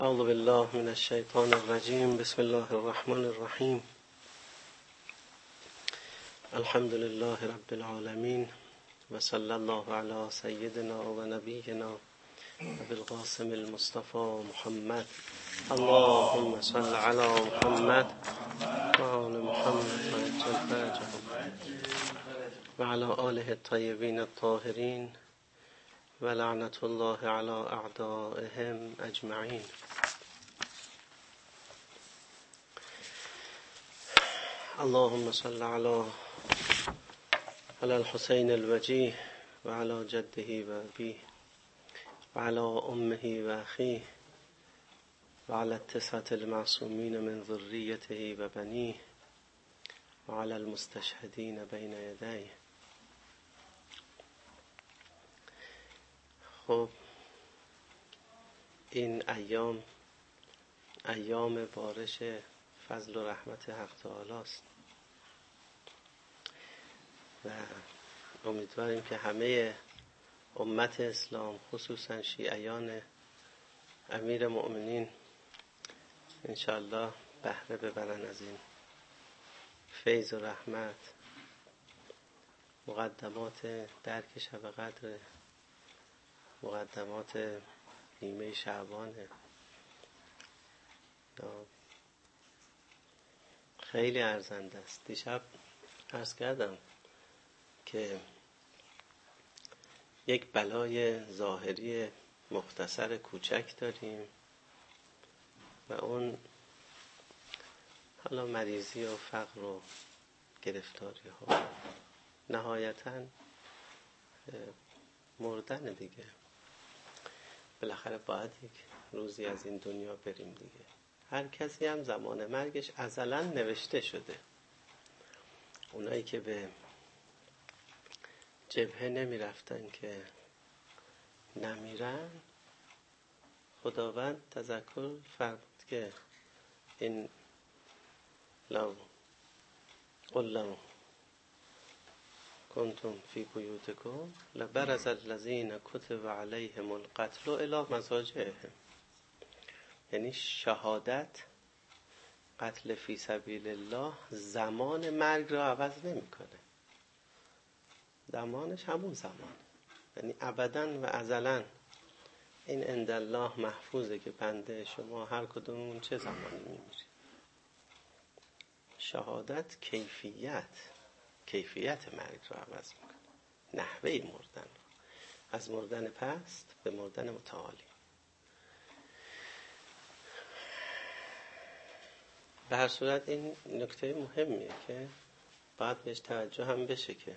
اعوذ بالله من الشیطان الرجیم. بسم الله الرحمن الرحیم. الحمد لله رب العالمین و صلی الله علی سیدنا و نبینا ابی القاسم المصطفى محمد. اللهم صل علی محمد و آل محمد و عجل فرجهم و علی آله الطیبین الطاهرین و لعنت الله علی اعدائهم اجمعین. اللهم صل على الحسين الوجيه وعلى جده وأبيه وعلى أمه وأخيه وعلى التسعة المعصومين من ذريته وبنيه وعلى المستشهدين بين يديه. خب این ایام بارش فضل و رحمت حق تعالی است و امیدواریم که همه امت اسلام خصوصا شیعیان امیر مؤمنین انشاءالله بهره ببرن از این فیض و رحمت. مقدمات درک شب قدر، مقدمات نیمه شعبان، خیلی ارزنده است. دیشب عرض کردم که یک بلای ظاهری مختصر کوچک داریم و اون حالا مریضی و فقر و گرفتاری ها، نهایتاً مردن دیگه. بالاخره باید یک روزی از این دنیا بریم دیگه. هر کسی هم زمان مرگش ازلاً نوشته شده. اونایی که به جبهه نمی رفتن که نمیرن، خداوند تذکر فرمود که این لو کنتم فی بیوتکم لبرز الذین کتب علیهم القتل الی مضاجعهم. یعنی شهادت، قتل فی سبیل الله زمان مرگ را عوض نمیکنه. زمانش همون زمان، یعنی ابداً و ازلاً این عند الله محفوظه که بنده شما هر کدومون چه زمانی میمیریم. شهادت کیفیت مرگ را عوض میکنه، نحوه مردن را، از مردن پست به مردن متعالی. به هر صورت این نکته مهمیه که باید بهش توجه هم بشه که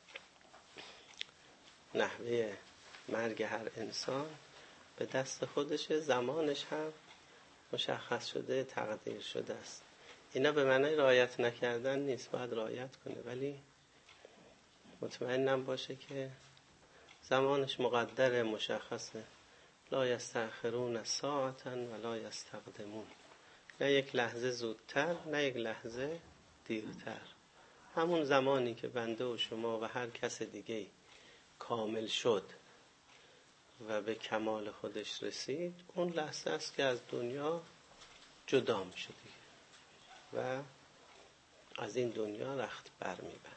نحوه مرگ هر انسان به دست خودشه، زمانش هم مشخص شده، تقدیر شده است. اینا به معنی رعایت نکردن نیست، باید رعایت کنه، ولی مطمئنم باشه که زمانش مقدر، مشخصه. لا یستأخرون ساعة ولا یستقدمون. نه یک لحظه زودتر نه یک لحظه دیرتر. همون زمانی که بنده و شما و هر کس دیگه کامل شد و به کمال خودش رسید، اون لحظه است که از دنیا جدا میشه دیگه و از این دنیا رخت بر میبنده.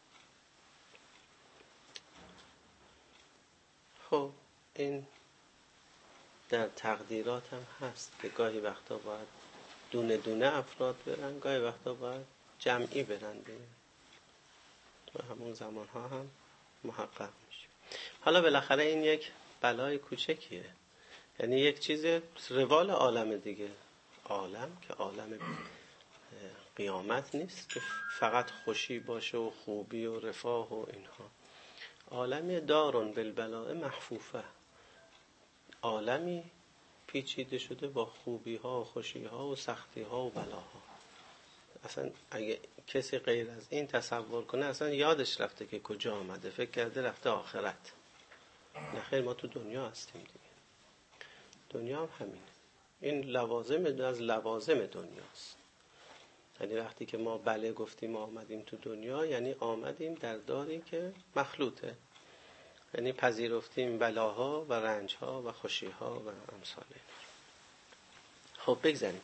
خب این در تقدیرات هم هست که گاهی وقتا باید دونه دونه افراد برن، گاهی وقتا باید جمعی برن دیگه و همون زمان ها هم محقق میشه. حالا بالاخره این یک بلای کوچکیه، یعنی یک چیز روال عالم دیگه. عالم که عالم قیامت نیست که فقط خوشی باشه و خوبی و رفاه و اینها. عالمی دارون بالبلاء محفوفه، عالمی پیچیده شده با خوبی ها و خوشی ها و سختی ها و بلاها. اصلا اگه کسی غیر از این تصور کنه اصلا یادش رفته که کجا آمده، فکر کرده رفته آخرت. نه خیر، ما تو دنیا هستیم دیگه. دنیا هم همینه. این لوازم از لوازم دنیاست. یعنی وقتی که ما بله گفتیم آمدیم تو دنیا، یعنی آمدیم در داری که مخلوطه. یعنی پذیرفتیم بلاها و رنجها و خوشیها و امثال. خب بگذاریم.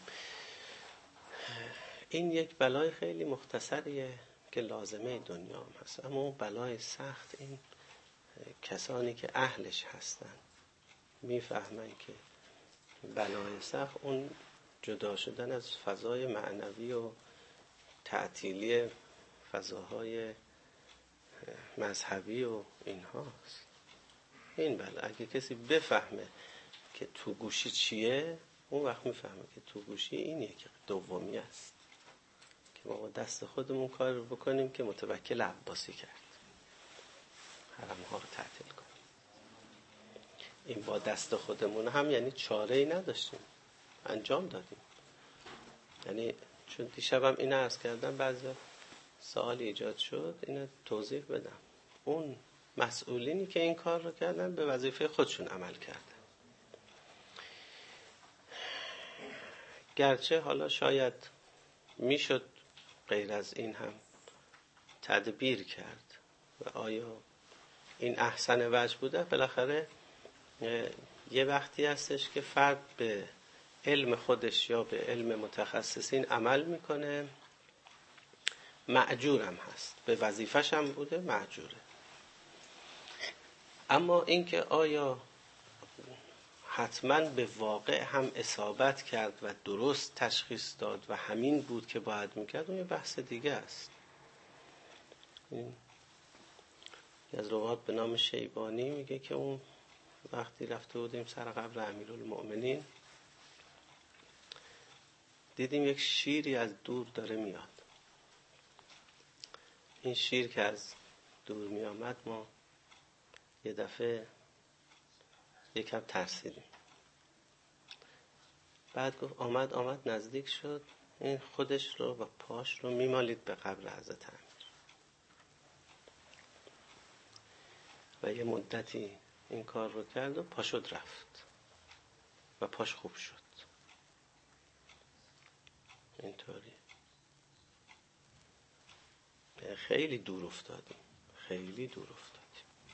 این یک بلای خیلی مختصریه که لازمه دنیا هم هست، اما اون بلای سخت این کسانی که اهلش هستن میفهمن که بلای سخت اون جدا شدن از فضای معنوی و تعطیلی فضاهای مذهبی و اینهاست. این بله اگه کسی بفهمه که تو گوشی چیه، اون وقت میفهمه که تو گوشی اینیه که دومی است، که ما با دست خودمون کار رو بکنیم که متوکل عباسی کرد، حرم ها رو تعطیل کنیم. این با دست خودمون هم یعنی چاره ای نداشتیم، انجام دادیم. یعنی چون دیشبم اینو عرض کردم، بعضی سوالی ایجاد شد، اینو توضیح بدم. اون مسئولینی که این کار رو کردن به وظیفه خودشون عمل کردن، گرچه حالا شاید میشد غیر از این هم تدبیر کرد و آیا این احسن وجه بوده؟ بالاخره یه وقتی هستش که فرد به علم خودش یا به علم متخصصین عمل میکنه، معجورم هست، به وظیفش هم بوده، معجوره. اما اینکه آیا حتما به واقع هم اصابت کرد و درست تشخیص داد و همین بود که باید میکرد، اون یه بحث دیگه است. این از روایات به نام شیبانی میگه که اون وقتی رفته بودیم سر قبر امیرالمؤمنین، دیدیم یک شیری از دور داره میاد. این شیر که از دور می آمد، ما یه دفعه یکم ترسیدیم. بعد گفت آمد نزدیک شد، این خودش رو و پاش رو میمالید به قبر حضرت امیر و یه مدتی این کار رو کرد و پاشد رفت و پاش خوب شد. اینطوری خیلی دور افتادیم، خیلی دور افتادیم.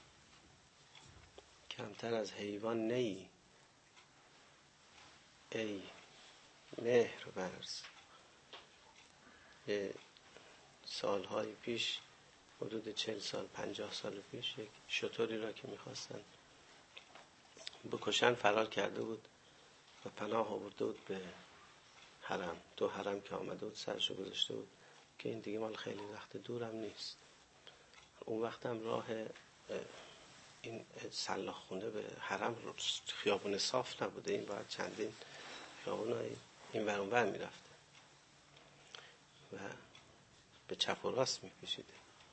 کمتر از حیوان نی ای مهر ورز. سالهای پیش، حدود 40 سال 50 سال پیش، یک شتری را که میخواستن بکشن فرار کرده بود و پناه آورده بود به حرم. تو حرم که آمده بود سرشو گذاشته بود که این دیگه مال خیلی وقت دورم نیست. اون وقتم راه این سلاخ خونه به حرم رو خیابون صاف نبوده، این باید چندین خیابون این ور اون ور میرفته و به چپ و راست میکشیده.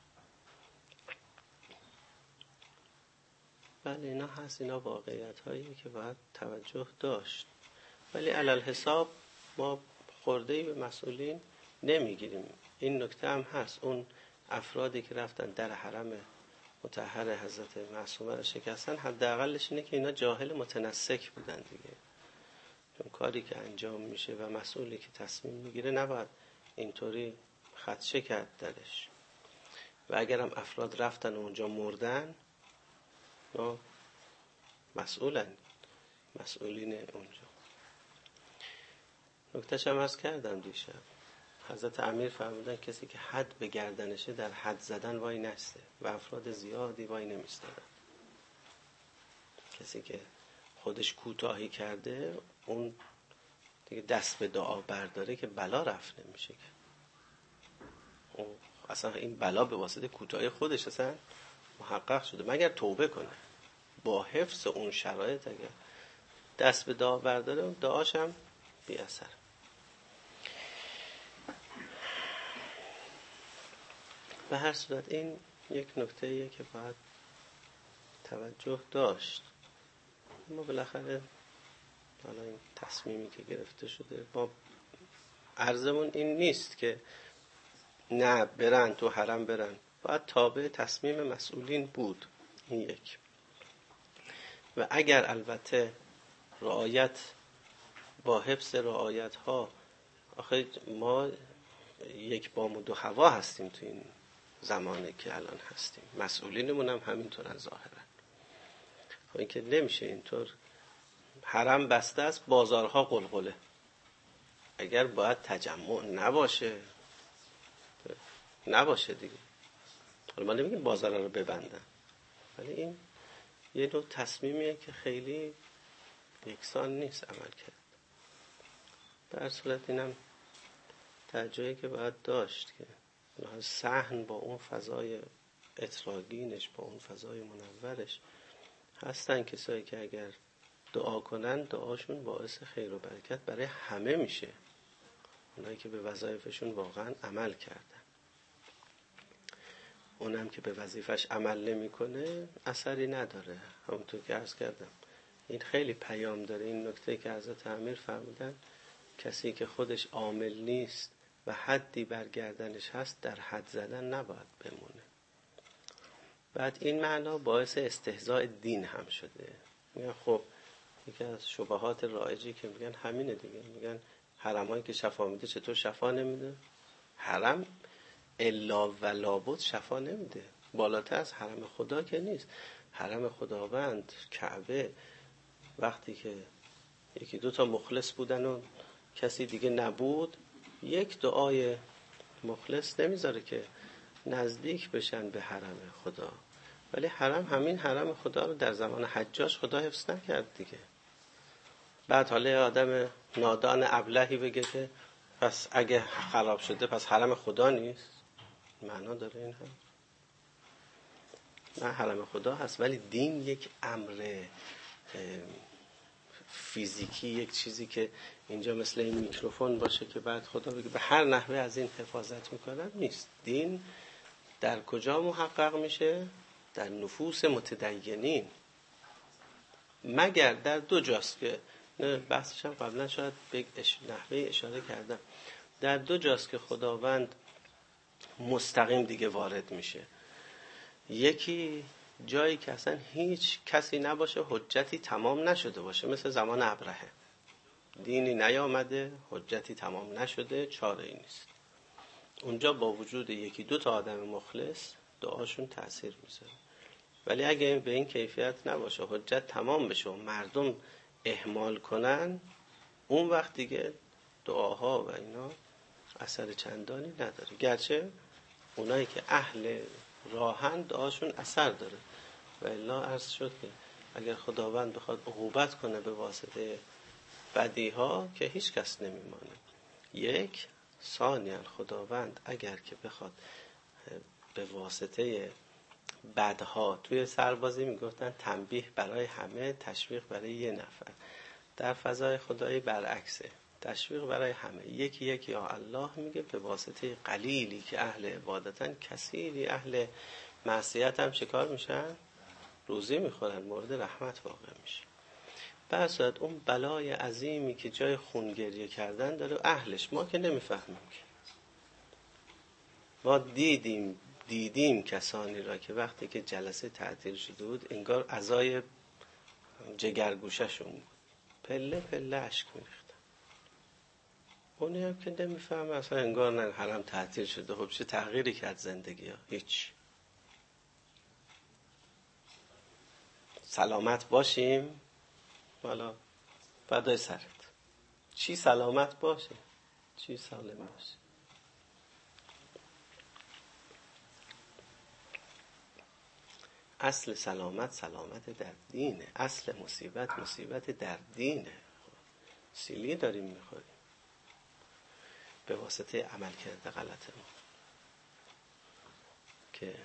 بله اینا هست، اینا واقعیت هایی که باید توجه داشت، ولی علل حساب ما خورده‌ای به مسئولین نمیگیریم. این نکته هم هست، اون افرادی که رفتن در حرم مطهر حضرت معصومه رو شکستن، حداقلش اینه که اینا جاهل متنسک بودن دیگه. چون کاری که انجام میشه و مسئولی که تصمیم میگیره نباید اینطوری خدشه کرد درش. و اگرم افراد رفتن و اونجا مردن، نه مسئولین اونجا. نکتهش هم عرض کردم دیشب، حضرت امیر فرمودن کسی که حد به گردنشه در حد زدن وای نسته و افراد زیادی وای نمیستدن. کسی که خودش کوتاهی کرده، اون دیگه دست به دعا برداره که بلا رفت نمیشه که. اصلا این بلا به واسطه کوتاهی خودش اصلا محقق شده، مگر توبه کنه با حفظ اون شرایط. اگر دست به دعا برداره، اون دعاش هم بی اثر. به هر صورت این یک نکته‌ایه که باید توجه داشت. ما بالاخره حالا این تصمیمی که گرفته شده، ما عرضمون این نیست که نه برن تو حرم برن، باید تابع تصمیم مسئولین بود. این یک. و اگر البته رعایت با حفظ رعایت ها، آخه ما یک بام و دو هوا هستیم تو این زمانه که الان هستیم، مسئولینمون هم همینطورن ظاهرا. خب این که نمیشه اینطور، حرم بسته است، بازارها قلقله. اگر باید تجمع نباشه دیگه. حالا ما نمیگیم بازارا رو ببندن، ولی این یه نوع تصمیمیه که خیلی یکسان نیست عمل کرد. در صورت اینم توجهی که باید داشت که صحن با اون فضای اتراگینش، با اون فضای منورش هستن کسایی که اگر دعا کنن دعاشون باعث خیر و برکت برای همه میشه، اونایی که به وظایفشون واقعا عمل کردن. اونم که به وظیفش عمل نمیکنه اثری نداره. همونطور که عرض کردم این خیلی پیام داره، این نکته که حضرت امیر فرمودن کسی که خودش عامل نیست و حدی بر گردنش هست در حد زدن نباید بمونه. بعد این معنا باعث استهزاء دین هم شده. میگن خب یکی از شبهات رایجی که میگن همینه دیگه، میگن حرمایی که شفا میده چطور شفا نمیده؟ حرم الا و لابد شفا نمیده، بالاتر از حرم خدا که نیست. حرم خداوند کعبه وقتی که یکی دو تا مخلص بودن و کسی دیگه نبود، یک دعای مخلص نمیذاره که نزدیک بشن به حرم خدا. ولی همین حرم خدا رو در زمان حجاج خدا حفظ نکرد دیگه. بعد حالا آدم نادان ابلهی بگه که پس اگه خراب شده پس حرم خدا نیست، معنا داره این هم؟ نه، حرم خدا هست، ولی دین یک امر فیزیکی، یک چیزی که اینجا مثل این میکروفون باشه که بعد خدا بگه به هر نحوه از این حفاظت میکنم، نیست. دین در کجا محقق میشه؟ در نفوس متدینین، مگر در دو جاست که بحثش هم قبلا شاید به نحوه اشاره کردم. در دو جاست که خداوند مستقیم دیگه وارد میشه. یکی جایی که اصلا هیچ کسی نباشه، حجتی تمام نشده باشه، مثل زمان ابرهه، دینی نیامده، حجتی تمام نشده، چاره ای نیست. اونجا با وجود یکی دو تا آدم مخلص دعاشون تأثیر میذاره. ولی اگه به این کیفیت نباشه، حجت تمام بشه و مردم اهمال کنن، اون وقت دیگه دعاها و اینا اثر چندانی نداره. گرچه اونایی که اهل راهن دعاشون اثر داره. و الا عرض شد که اگر خداوند بخواد عقوبت کنه به واسطه بدیها که هیچ کس نمیمانه. یک ثانیاً خداوند اگر که بخواد به واسطه بدها، توی سربازی میگفتن تنبیه برای همه، تشویق برای یه نفر. در فضای خدایی برعکسه، تشویق برای همه. یکی یکی یا الله میگه به واسطه قلیلی که اهل عبادتن، کثیری اهل معصیت هم چیکار میشن؟ روزی میخورن، مورد رحمت واقع میشه. بس اون بلای عظیمی که جای خونگریه کردن داره اهلش ما که نمیفهمیم که. ما دیدیم کسانی را که وقتی که جلسه تعطیل شده بود انگار عزای جگرگوششون بود، پله پله اشک میریختن. اونی هم که نمیفهمه اصلا انگار نه حرم تعطیل شده. خب چه تغییری کرد زندگی ها؟ هیچ. سلامت باشیم، حالا فدای سرت. چی سلامت باشه، چی سالم باشه. اصل سلامت در دینه، اصل مصیبت در دینه. سیلی داریم میخوریم به واسطه عمل کرده غلط ما، که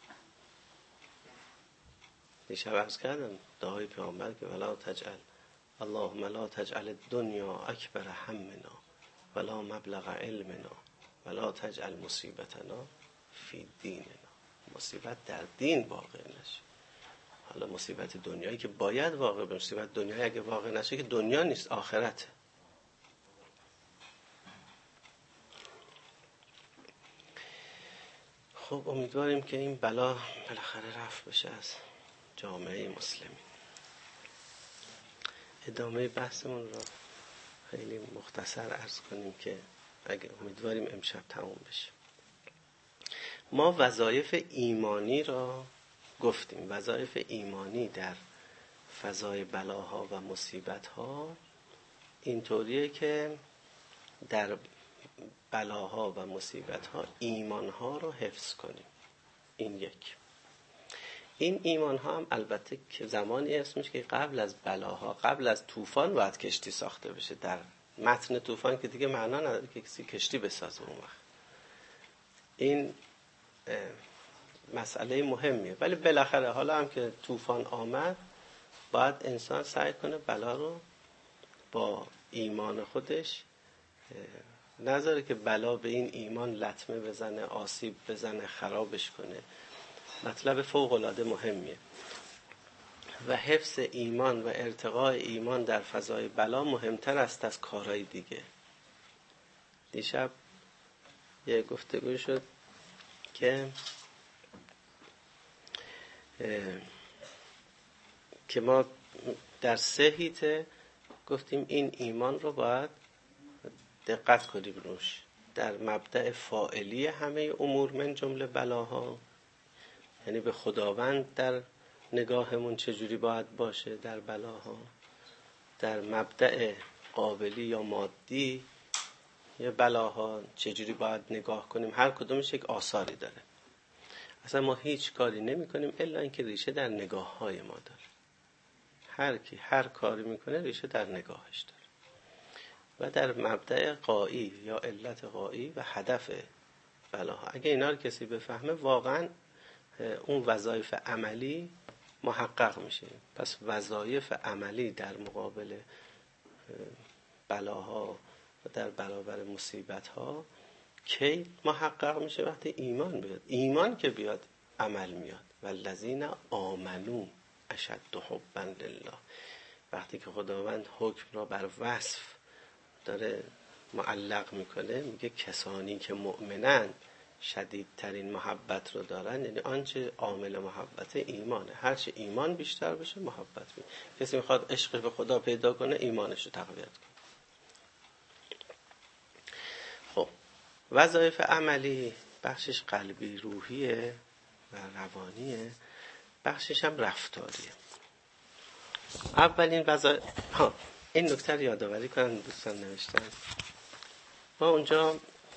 دیشب عرض کردم دعای پیامبر که ولا تجعل اللهم لا تجعل الدنیا اکبر همنا ولا مبلغ علمنا ولا تجعل مصیبتنا فی دیننا. مصیبت در دین واقع نشه. حالا مصیبت دنیایی که باید واقع بشه، مصیبت دنیایی اگه واقع نشه که دنیا نیست، آخرته. خب امیدواریم که این بلا بالاخره رفع بشه از جامعه مسلمین. ادامه بحثمون را خیلی مختصر عرض کنیم که اگه امیدواریم امشب تموم بشه. ما وظایف ایمانی را گفتیم. وظایف ایمانی در فضای بلاها و مصیبتها اینطوریه که در بلاها و مصیبتها ایمانها رو حفظ کنیم. این یک. این ایمانها هم البته که زمانی اسم میشه که قبل از بلاها، قبل از طوفان باید کشتی ساخته بشه. در متن طوفان که دیگه معنا نداره که کسی کشتی بسازه اون وقت. این مسئله مهمیه. ولی بالاخره حالا هم که طوفان آمد باید انسان سعی کنه بلا رو با ایمان خودش نذاره که بلا به این ایمان لطمه بزنه، آسیب بزنه، خرابش کنه. مطلب فوق‌العاده مهمیه. و حفظ ایمان و ارتقاء ایمان در فضای بلا مهمتر است از کارهای دیگه. دیشب یه گفتگو شد که ما در 3 حیطه گفتیم این ایمان رو باید دقت کنیم روش. در مبدأ فاعلی همه امور من جمله بلاها، یعنی به خداوند در نگاهمون چجوری باید باشه در بلاها. در مبدأ قابلی یا مادی یا بلاها چجوری باید نگاه کنیم. هر کدومش یک آثاری داره. اصلا ما هیچ کاری نمی کنیم الا اینکه ریشه در نگاه های ما داره. هر کی هر کاری میکنه ریشه در نگاهش داره. و در مبدأ غایی یا علت غایی و هدف بلاها، اگه اینا رو کسی بفهمه واقعا اون وظایف عملی محقق میشه. پس وظایف عملی در مقابل بلاها و در برابر مصیبتها کی محقق میشه؟ وقتی ایمان بیاد. ایمان که بیاد عمل میاد. والذین آمنو اشد حبا لله. وقتی که خداوند حکم را بر وصف داره معلق میکنه، میگه کسانی که مؤمنن شدیدترین محبت رو دارن، یعنی آنچه عامل محبت ایمانه. هرچه ایمان بیشتر بشه محبت بیشتر. کسی میخواد عشق به خدا پیدا کنه ایمانش رو تقویت کنه. خب وظایف عملی بخشش قلبی روحیه و روانیه، بخشش هم رفتاریه. اولین وظایف این نکته رو یادآوری کنم دوستان نوشتن. ما اونجا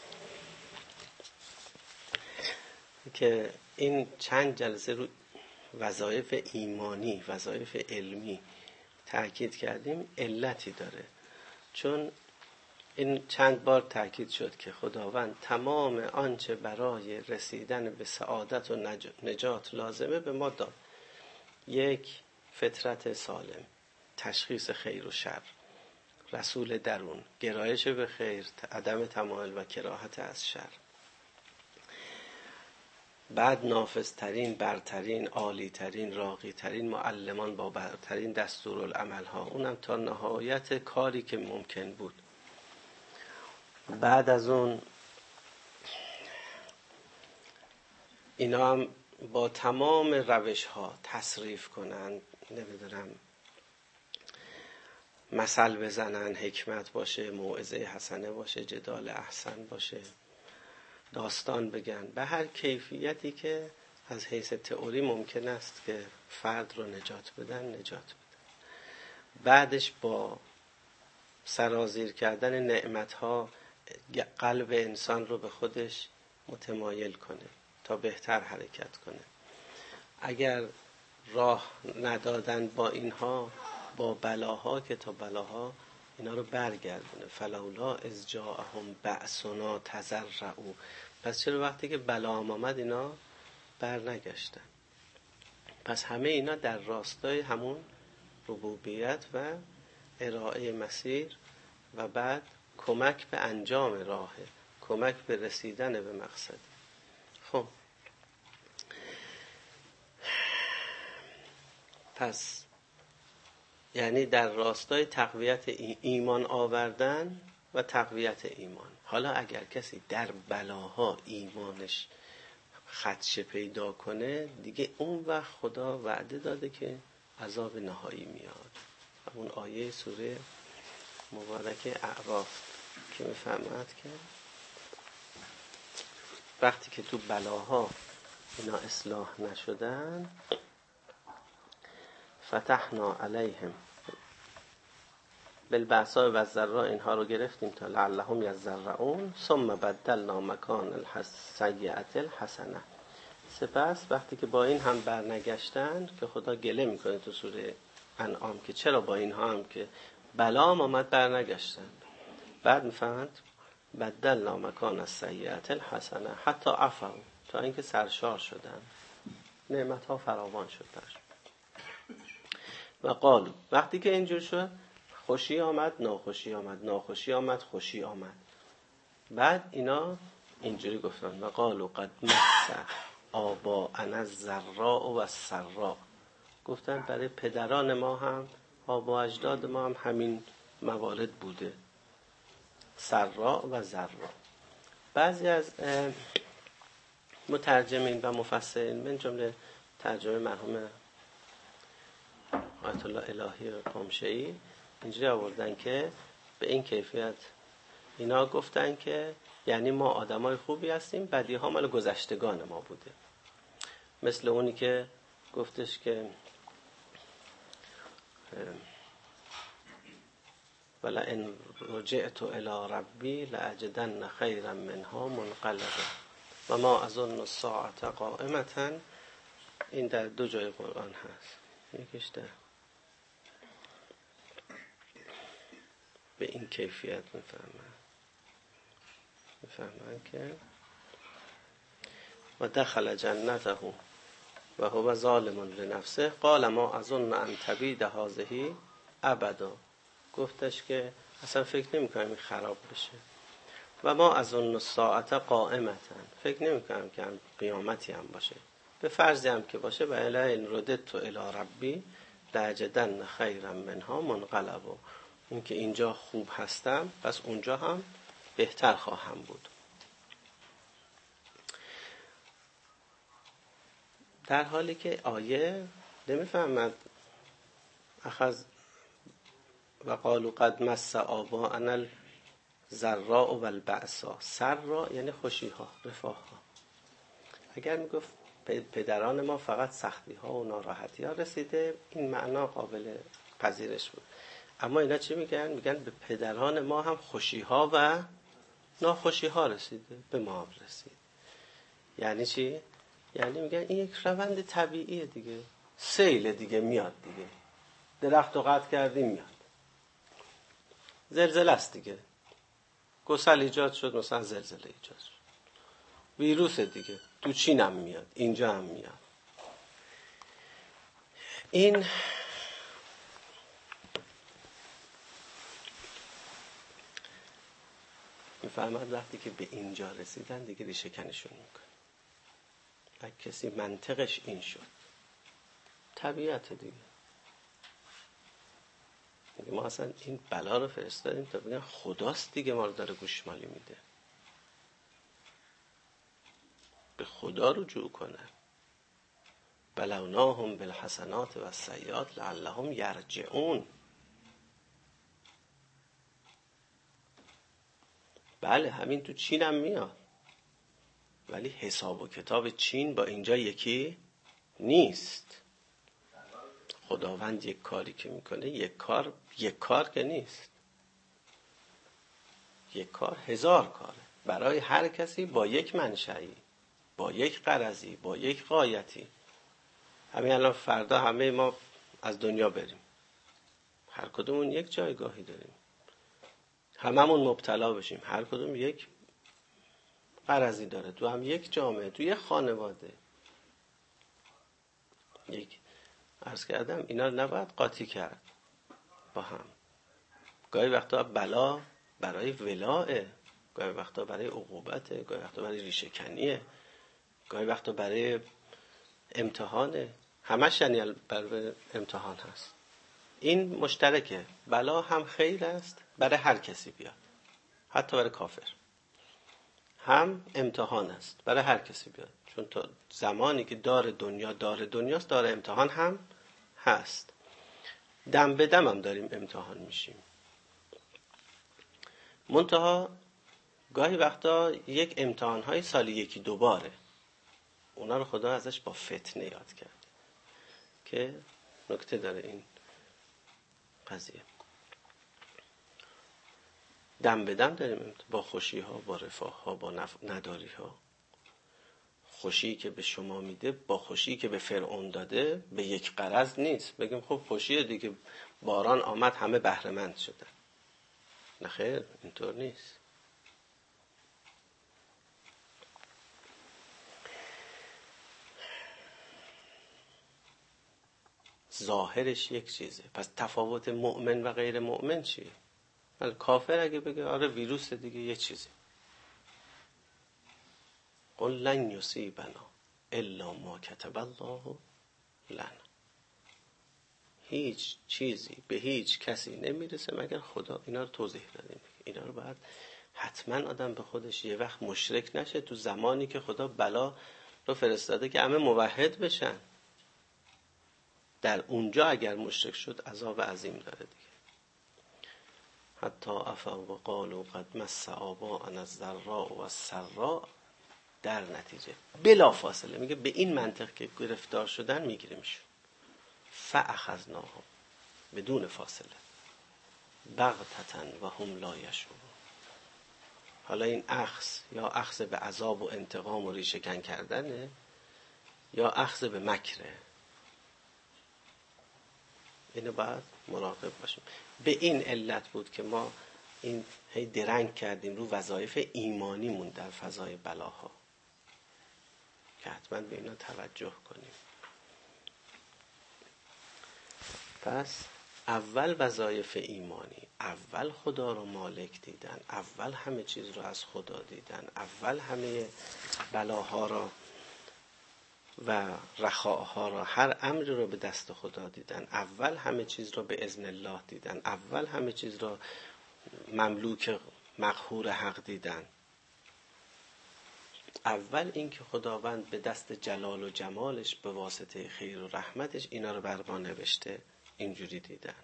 که این چند جلسه رو وظایف ایمانی، وظایف علمی تأکید کردیم علتی داره. چون این چند بار تأکید شد که خداوند تمام آنچه برای رسیدن به سعادت و نجات لازمه به ما داد. یک، فطرت سالم، تشخیص خیر و شر، رسول درون، گرایش به خیر، عدم تمایل و کراهت از شر. بعد نافذترین، برترین، عالیترین، راقیترین معلمان با برترین دستورالعمل ها، اونم تا نهایت کاری که ممکن بود. بعد از اون اینا هم با تمام روش ها تصریف کنن، نمیدونم مثل بزنن، حکمت باشه، موعظه حسنه باشه، جدال احسن باشه، داستان بگن، به هر کیفیتی که از حیث تئوری ممکن است که فرد رو نجات بدن. بعدش با سرازیر کردن نعمتها قلب انسان رو به خودش متمایل کنه تا بهتر حرکت کنه. اگر راه ندادن با اینها، با بلاها، که تا بلاها اینا رو برگردونه. فلولا اذ جاءهم بأسنا تضرعوا. پس چرا وقتی که بلا آمد اینا برنگشتن؟ پس همه اینا در راستای همون ربوبیت و ارائه مسیر و بعد کمک به انجام راهه، کمک به رسیدن به مقصد. خب پس یعنی در راستای تقویت ایمان آوردن و تقویت ایمان. حالا اگر کسی در بلاها ایمانش خدشه پیدا کنه، دیگه اون وقت خدا وعده داده که عذاب نهایی میاد. اون آیه سوره مبارک اعراف که میفهمد که وقتی که تو بلاها اینا اصلاح نشدن، فتحنا علیهم بالبأساء و الضراء اینها رو گرفتیم تا لعلهم یضرعون ثم بدلنا مکان السیئة الحسنه. سپس وقتی که با این هم برنگشتن که خدا گله میکنه تو سوره انعام که چرا با اینها هم که بلا آمد برنگشتن، بعد میفهمند بدلنا مکان السیئة الحسنه حتی عفوا، تا اینکه سرشار شدن، نعمت ها فراوان شد برشون. و قالو، وقتی که اینجور شد خوشی آمد ناخوشی آمد، ناخوشی آمد خوشی آمد. بعد اینا اینجوری گفتن و قالو قد مس آباءنا الضراء و السراء، گفتن برای پدران ما هم آبا اجداد ما هم همین موارد بوده، سراء و ضراء. بعضی از مترجمین و مفسرین من جمله ترجمه مرحوم آیت الله الهی قمشه‌ای اینجوری آوردن که به این کیفیت اینا گفتن که یعنی ما آدمای خوبی هستیم، بدی ها مال گذشتگان ما بوده. مثل اونی که گفتش که ولا ان رجعت الی ربی لاجدن خیرا منها منقلبا و ما اظن الساعة قائمة. این در دو جای قرآن هست، یکیش در به این کیفیت میفهمن که و دخل جنته و هو ظالم لنفسه قال ما اظن ان تبید هذه ابدا، گفتش که اصلا فکر نمی کنم این خراب بشه. و ما اظن الساعة قائمة، فکر نمی کنم که هم قیامتی هم باشه، به فرضی هم که باشه و الی رددت الی ربی لاجدن خیرا منها منقلبا، این که اینجا خوب هستم پس اونجا هم بهتر خواهم بود. در حالی که آیه نمیفهمد اخذ و قالوا قد مس آباءنا الضراء و البأساء، سرا یعنی خوشی ها، رفاه ها. اگر میگفت پدران ما فقط سختی ها و ناراحتی ها رسیده، این معنا قابل پذیرش بود. اما اینا چی میگن؟ میگن به پدران ما هم خوشی ها و ناخوشی ها رسیده، به ما هم رسید. یعنی چی؟ یعنی میگن این یک روند طبیعیه دیگه، سیل دیگه میاد دیگه، درخت رو قطع کردی میاد، زلزله است دیگه، گسل ایجاد شد مثلا زلزله ایجاد شد، ویروس دیگه تو چین هم میاد اینجا هم میاد. این میفهمد وقتی که به اینجا رسیدن دیگه ریشه کنشون میکنه. اگه کسی منطقش این شد طبیعت دیگه، ما اصلا این بلا رو فرستادیم تا بگن خداست دیگه ما رو داره گوشمالی میده، به خدا رجوع کنه. بلوناهم بالحسنات و السیئات لعلهم یرجعون. بله همین تو چین هم میاد، ولی حساب و کتاب چین با اینجا یکی نیست. خداوند یک کاری که میکنه یک کار که نیست، یک کار هزار کاره برای هر کسی با یک منشئی، با یک غرضی، با یک غایتی. همین الان فردا همه ما از دنیا بریم، هر کدومون یک جایگاهی داریم، هممون مبتلا بشیم، هر کدوم یک غرضی داره، تو هم یک جامعه، تو یک خانواده. یک عرض کردم اینا نباید قاطی کرد با هم. گاهی وقتا بلا برای ولائه، گاهی وقتا برای عقوبته، گاهی وقتا برای ریشه کنیه، گاهی وقتا برای امتحانه. همش یعنی برای امتحان هست. این مشترکه، بلا هم خیر است برای هر کسی بیاد، حتی برای کافر. هم امتحان است برای هر کسی بیاد، چون تا زمانی که دار دنیاست دار امتحان هم هست. دم به دم هم داریم امتحان میشیم. منتها گاهی وقتا یک امتحان‌های سالی یکی دوباره، اونا رو خدا ازش با فتنه یاد کرد که نکته داره این قضیه. دم به دم داریم با خوشی ها، با رفاه ها، با نداری ها. خوشی که به شما میده با خوشی که به فرعون داده به یک غرض نیست. بگیم خب خوشیه دیگه، باران آمد همه بهره مند شدن. نه خیر، اینطور نیست. ظاهرش یک چیزه. پس تفاوت مؤمن و غیر مؤمن چیه؟ کافر اگه بگه آره ویروس دیگه یه چیزی، قل لن یصیبنا الا ما کتب الله لنا. هیچ چیزی به هیچ کسی نمیرسه مگر خدا. اینا رو توضیح دادیم. اینا رو باید حتما آدم به خودش یه وقت مشرک نشه تو زمانی که خدا بلا رو فرستاده که همه موحد بشن. در اونجا اگر مشرک شد عذاب عظیم داره دیگه. حتی عفوا و قالوا قد مس آباءنا الضراء والسراء، در نتیجه بلا فاصله میگه به این منطق که گرفتار شدن میگیریمشون. فاخذناهم، بدون فاصله، بغتة و هم لا یشعرون. حالا این اخذ یا اخذ به عذاب و انتقام و ریشه‌کن کردنه یا اخذ به مکره. اینو باید مراقب باشیم. به این علت بود که ما این هی درنگ کردیم رو وظایف ایمانیمون در فضای بلاها، که حتما به اینا توجه کنیم. پس اول وظایف ایمانی، اول خدا رو مالک دیدن، اول همه چیز رو از خدا دیدن، اول همه بلاها رو و رخاها رو، هر امری رو به دست خدا دیدن، اول همه چیز رو به اذن الله دیدن، اول همه چیز رو مملوک مقهور حق دیدن. اول اینکه خداوند به دست جلال و جمالش به واسطه خیر و رحمتش اینا رو بر ما نوشته، اینجوری دیدن.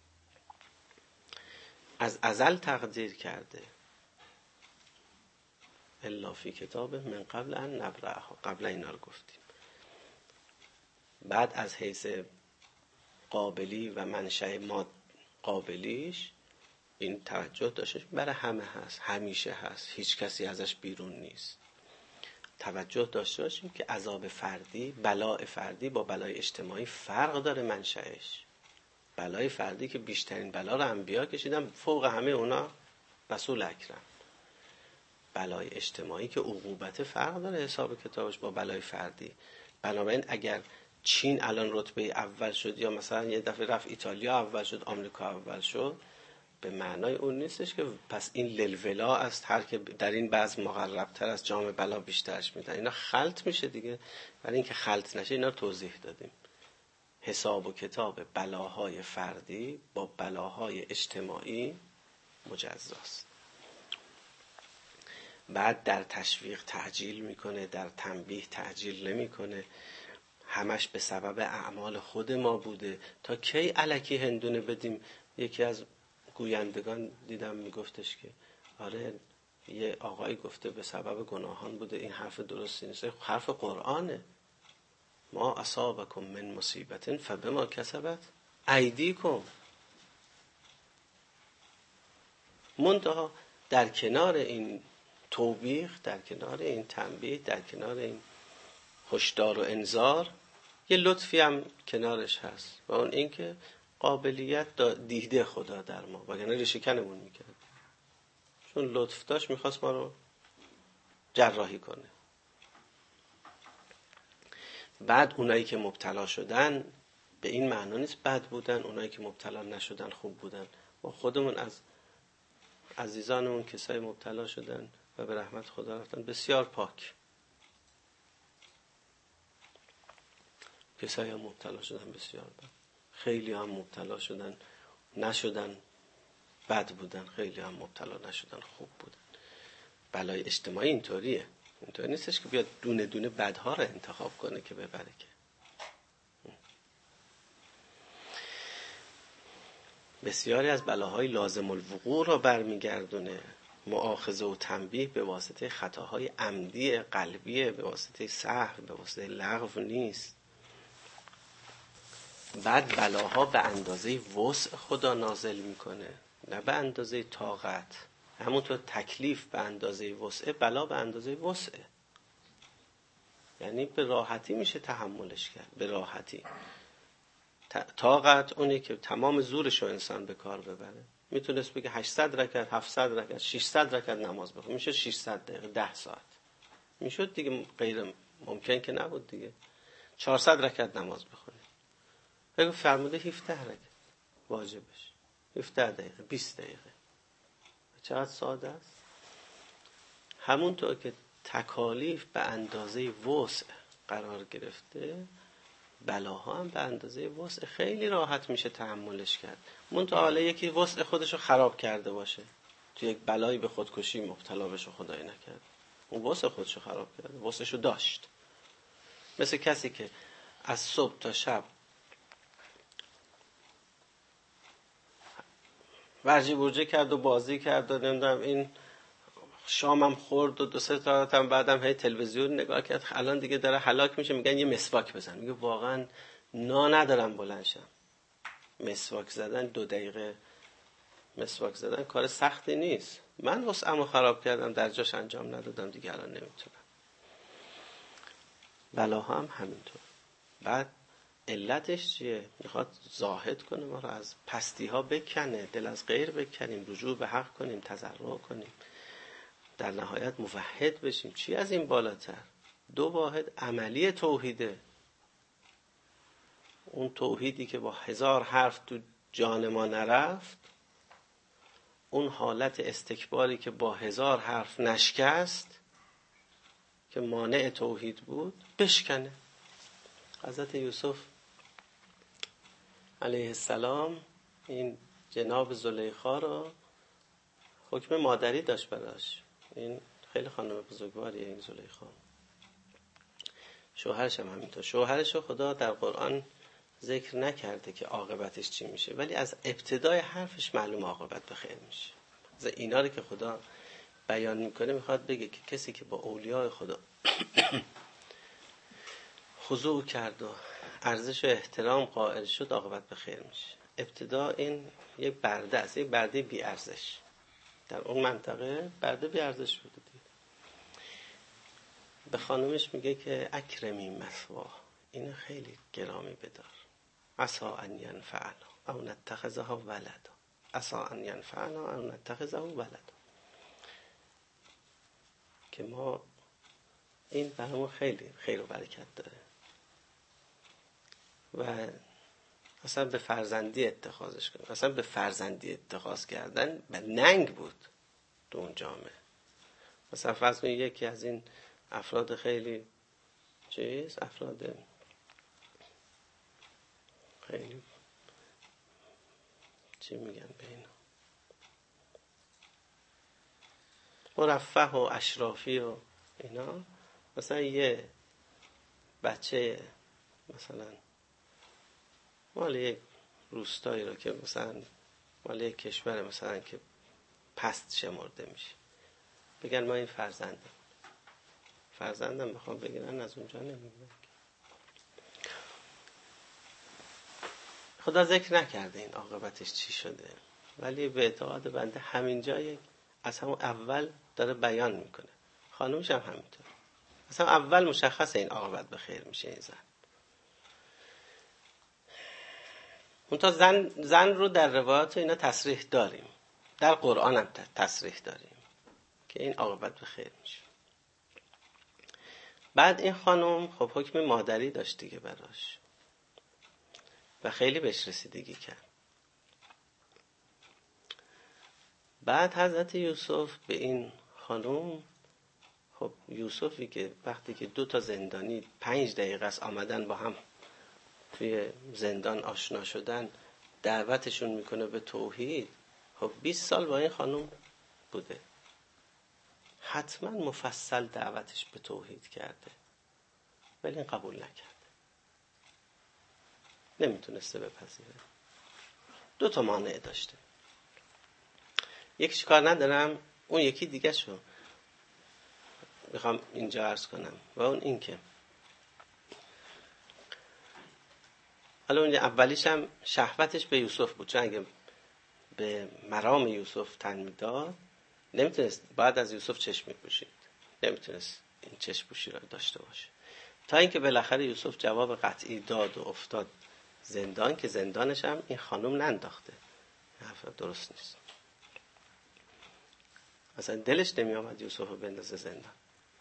از ازل تقدیر کرده. الا فی کتاب من قبل ان نبرأها، قبل اینا رو گفتیم. بعد از حیث قابلی و منشأ ما قابلیش این توجه داشته برای همه هست، همیشه هست، هیچ کسی ازش بیرون نیست. توجه داشته باشیم که عذاب فردی، بلاء فردی با بلای اجتماعی فرق داره منشأش. بلای فردی که بیشترین بلا رو انبیا کشیدن، فوق همه اونا رسول اکرم. بلای اجتماعی که عقوبت فرق داره حساب کتابش با بلای فردی. بنابراین اگر چین الان رتبه اول شد یا مثلا یه دفعه رفت ایتالیا اول شد، آمریکا اول شد، به معنای اون نیستش که پس این للولا است، هر که در این بعض مقربتر از جام بلا بیشترش میدن. اینا خلط میشه دیگه. برای اینکه خلط نشه اینا رو توضیح دادیم. حساب و کتاب بلاهای فردی با بلاهای اجتماعی مجزاست. بعد در تشویق تعجیل میکنه، در تنبیه تعجیل نمیکنه. همش به سبب اعمال خود ما بوده. تا کی الکی هندونه بدیم؟ یکی از گویندگان دیدم میگفتش که آره یه آقایی گفته به سبب گناهان بوده. این حرف درستی نیست، حرف قرآنه. ما اصابکم من مصیبت فبما کسبت ایدیکم. منتها در کنار این توبیخ، در کنار این تنبیه، در کنار این هشدار و انذار، یه لطفی هم کنارش هست و اون این که قابلیت دیده خدا در ما، وگرنه ریشه‌کنمون میکرد. چون لطف داشت میخواست ما رو جراحی کنه. بعد اونایی که مبتلا شدن به این معنا نیست بد بودن، اونایی که مبتلا نشدن خوب بودن. ما خودمون از عزیزانمون کسای مبتلا شدن و به رحمت خدا رفتن بسیار پاک. کسایی هم مبتلا شدن بسیار بد. خیلی هم مبتلا شدن نشدن بد بودن، خیلی هم مبتلا نشدن خوب بودن. بلای اجتماعی اینطوریه. اینطوری نیستش که بیاد دونه دونه بدها رو انتخاب کنه که ببره که. بسیاری از بلاهای لازم الوقوع را برمیگردونه. مؤاخذه و تنبیه به واسطه خطاهای عمدی قلبیه، به واسطه سهو، به واسطه لغو نیست. بعد بلاها به اندازه وسع خدا نازل میکنه، نه به اندازه طاقت. همونطور تکلیف به اندازه وسعه، بلا به اندازه وسعه. یعنی به راحتی میشه تحملش کرد، به راحتی. طاقت اونی که تمام زورشو انسان به کار ببره. میتونست بگه 800 رکعت، 700 رکعت، 600 رکعت نماز بخونه، میشه 600 دقیقه، 10 ساعت میشد دیگه. غیر ممکن که نبود دیگه. 400 رکعت نماز بخونه، بگو فرموده 17 رکعت واجبش، 17 دقیقه، 20 دقیقه. چقدر ساده است. همونطور که تکالیف به اندازه وسع قرار گرفته، بلاها هم به اندازه وسع خیلی راحت میشه تحملش کرد. منتها حالا یکی وسع خودشو خراب کرده باشه، تو یک بلایی به خودکشی مبتلا بشه، خدای نکرد، اون وسع خودشو خراب کرده، وسعشو داشت. مثل کسی که از صبح تا شب ورجی برجه کرد و بازی کرد و نمیدونم این شامم خورد و 2-3 ساعت هم بعدم هی تلویزیون نگاه کرد، الان دیگه داره هلاک میشه، میگن یه مسواک بزن. میگه واقعا ندارم بلند شم. مسواک زدن 2 دقیقه مسواک زدن کار سختی نیست. من وسعمو خراب کردم، در جاش انجام ندادم دیگه، الان نمیتونم. بلاها هم همینطور. بعد علتش چیه؟ میخواد زاهد کنه ما رو، از پستی ها بکنه، دل از غیر بکنیم، رجوع به حق کنیم، تضرع کنیم، در نهایت موحد بشیم. چی از این بالاتر؟ 2 واحد عملی توحیده. اون توحیدی که با 1000 حرف تو جان ما نرفت، اون حالت استکباری که با 1000 حرف نشکست، که مانع توحید بود، بشکنه. حضرت یوسف علیه السلام این جناب زلیخا رو حکم مادری داشت براش. این خیلی خانم بزرگواریه این زلیخا. شوهرش هم همینطور. شوهرش رو خدا در قرآن ذکر نکرده که عاقبتش چی میشه، ولی از ابتدای حرفش معلوم عاقبت به خیر میشه. از اینا رو که خدا بیان میکنه میخواد بگه که کسی که با اولیاء خدا خضوع کرد و ارزش و احترام قائل شد، عاقبت به خیر میشه. ابتدا این یک برده است، یک برده بی ارزش. در اون منطقه برده بی ارزش بوده دیگه. به خانومش میگه که اکرمی مثواه، اینو خیلی گرامی بدار. عسى ان ینفعنا او نتخذها ولدا، عسى ان ینفعنا او نتخذه ولدا، که ما این برامون خیلی خیر و برکت داره و اصلا به فرزندی اتخاذش کنیم. اصلا به فرزندی اتخاذ کردن به ننگ بود تو اون جامعه. مثلا فرض کنید یکی از این افراد خیلی افراد خیلی چی میگن به اینا، مرفه و اشرافی و اینا، مثلا یه بچه مثلا مال یک روستایی رو که مثلا مال یک کشور مثلا که پست شمرده میشه، بگن ما این فرزندم بخوام بگیرن از اونجا نمیگن. خدا ذکر نکرده این عاقبتش چی شده، ولی به اعتقاد بنده همین جایی از همون اول داره بیان میکنه. خانومش هم همینطور، اصلا اول مشخصه این عاقبت به خیر میشه این زن. منتها زن رو در روایات اینا تصریح داریم، در قرآن هم تصریح داریم که این عاقبت به خیر میشه. بعد این خانم خب حکم مادری داشت دیگه براش و خیلی بهش رسیدگی کرد. بعد حضرت یوسف به این خانم، خب یوسفی که وقتی که 2 زندانی 5 دقیقه است آمدن با هم توی زندان آشنا شدن، دعوتشون میکنه به توحید. خب 20 سال با این خانم بوده، حتما مفصل دعوتش به توحید کرده، ولی این قبول نکرده، نمیتونسته بپذیره. 2 مانع داشته. یکیش کار ندارم، اون یکی دیگه شو میخوام اینجا عرض کنم، و اون این که حالا اون اولیش هم شهوتش به یوسف بود، چون اگه به مرام یوسف تن میداد نمیتونست بعد از یوسف چشم میپوشید، نمیتونست این چشم پوشی را داشته باشه، تا اینکه بالاخره یوسف جواب قطعی داد و افتاد زندان، که زندانش هم این خانم ننداخته. حرف درست نیست، اصلا دلش نمی آمد یوسف رو بندازه زندان.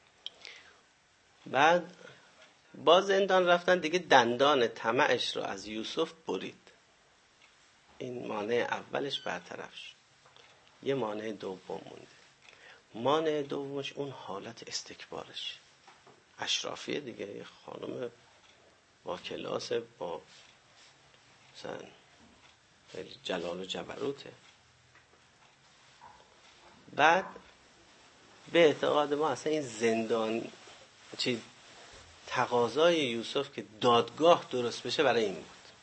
بعد با زندان رفتن دیگه دندان طمعش رو از یوسف برید. این مانع اولش برطرف شد. یه مانع دوم مونده. مانع دومش اون حالت استکبارش، اشرافیه دیگه، یه خانم با کلاس، با مثلا جلال و جبروته. بعد به اعتقاد ما اصلا این زندان تقاضای یوسف که دادگاه درست بشه برای این بود.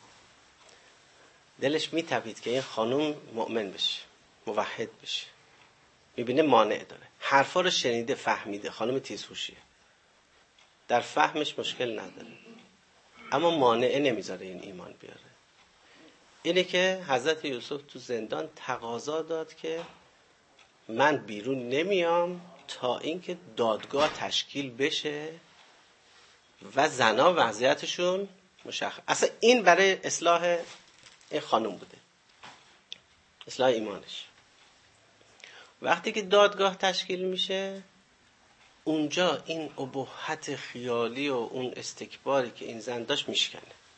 دلش میتپید که این خانم مؤمن بشه، موحد بشه. میبینه مانع داره، حرفا رو شنیده فهمیده، خانم تیزهوشیه، در فهمش مشکل نداره، اما مانع نمیذاره این ایمان بیاره. اینه که حضرت یوسف تو زندان تقاضا داد که من بیرون نمیام تا اینکه دادگاه تشکیل بشه و زنا وضعیتشون مشخص. اصلا این برای اصلاح این خانم بوده، اصلاح ایمانش. وقتی که دادگاه تشکیل میشه، اونجا این ابهت خیالی و اون استکباری که این زن داشت میشکنه.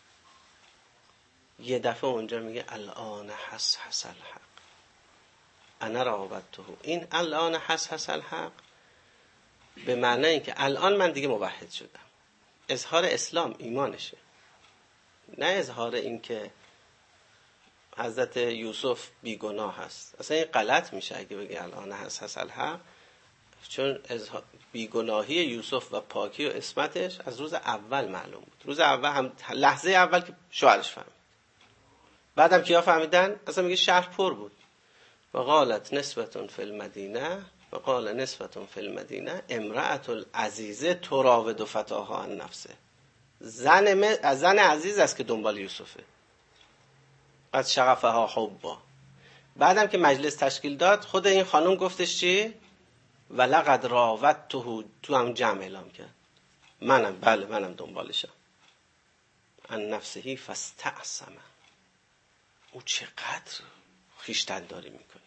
یه دفعه اونجا میگه الان حس الحق انا راودته. این الان حس الحق به معنی این که الان من دیگه موحد شدم. اظهار اسلام ایمانشه، نه اظهار این که حضرت یوسف بیگناه هست. اصلا این غلط میشه اگه بگه الان حس الحق، چون بیگناهی یوسف و پاکی و عصمتش از روز اول معلوم بود. روز اول هم لحظه اول که شوهرش فهمید، بعدم کیا فهمیدن؟ اصلا میگه شهر پر بود. و قالت نسبتون فی المدینه و قال نسبتون فی المدینه امرأة العزیزه تراود فتاها عن نفسه. زن عزیز است که دنبال یوسفه. قد شغفها حبا. بعدم که مجلس تشکیل داد، خود این خانم گفتش چی؟ ولقد راودته، تو هم جمع اعلام کرد، منم دنبالشم. عن نفسه فاستعصم. او چقدر خویشتنداری میکنه.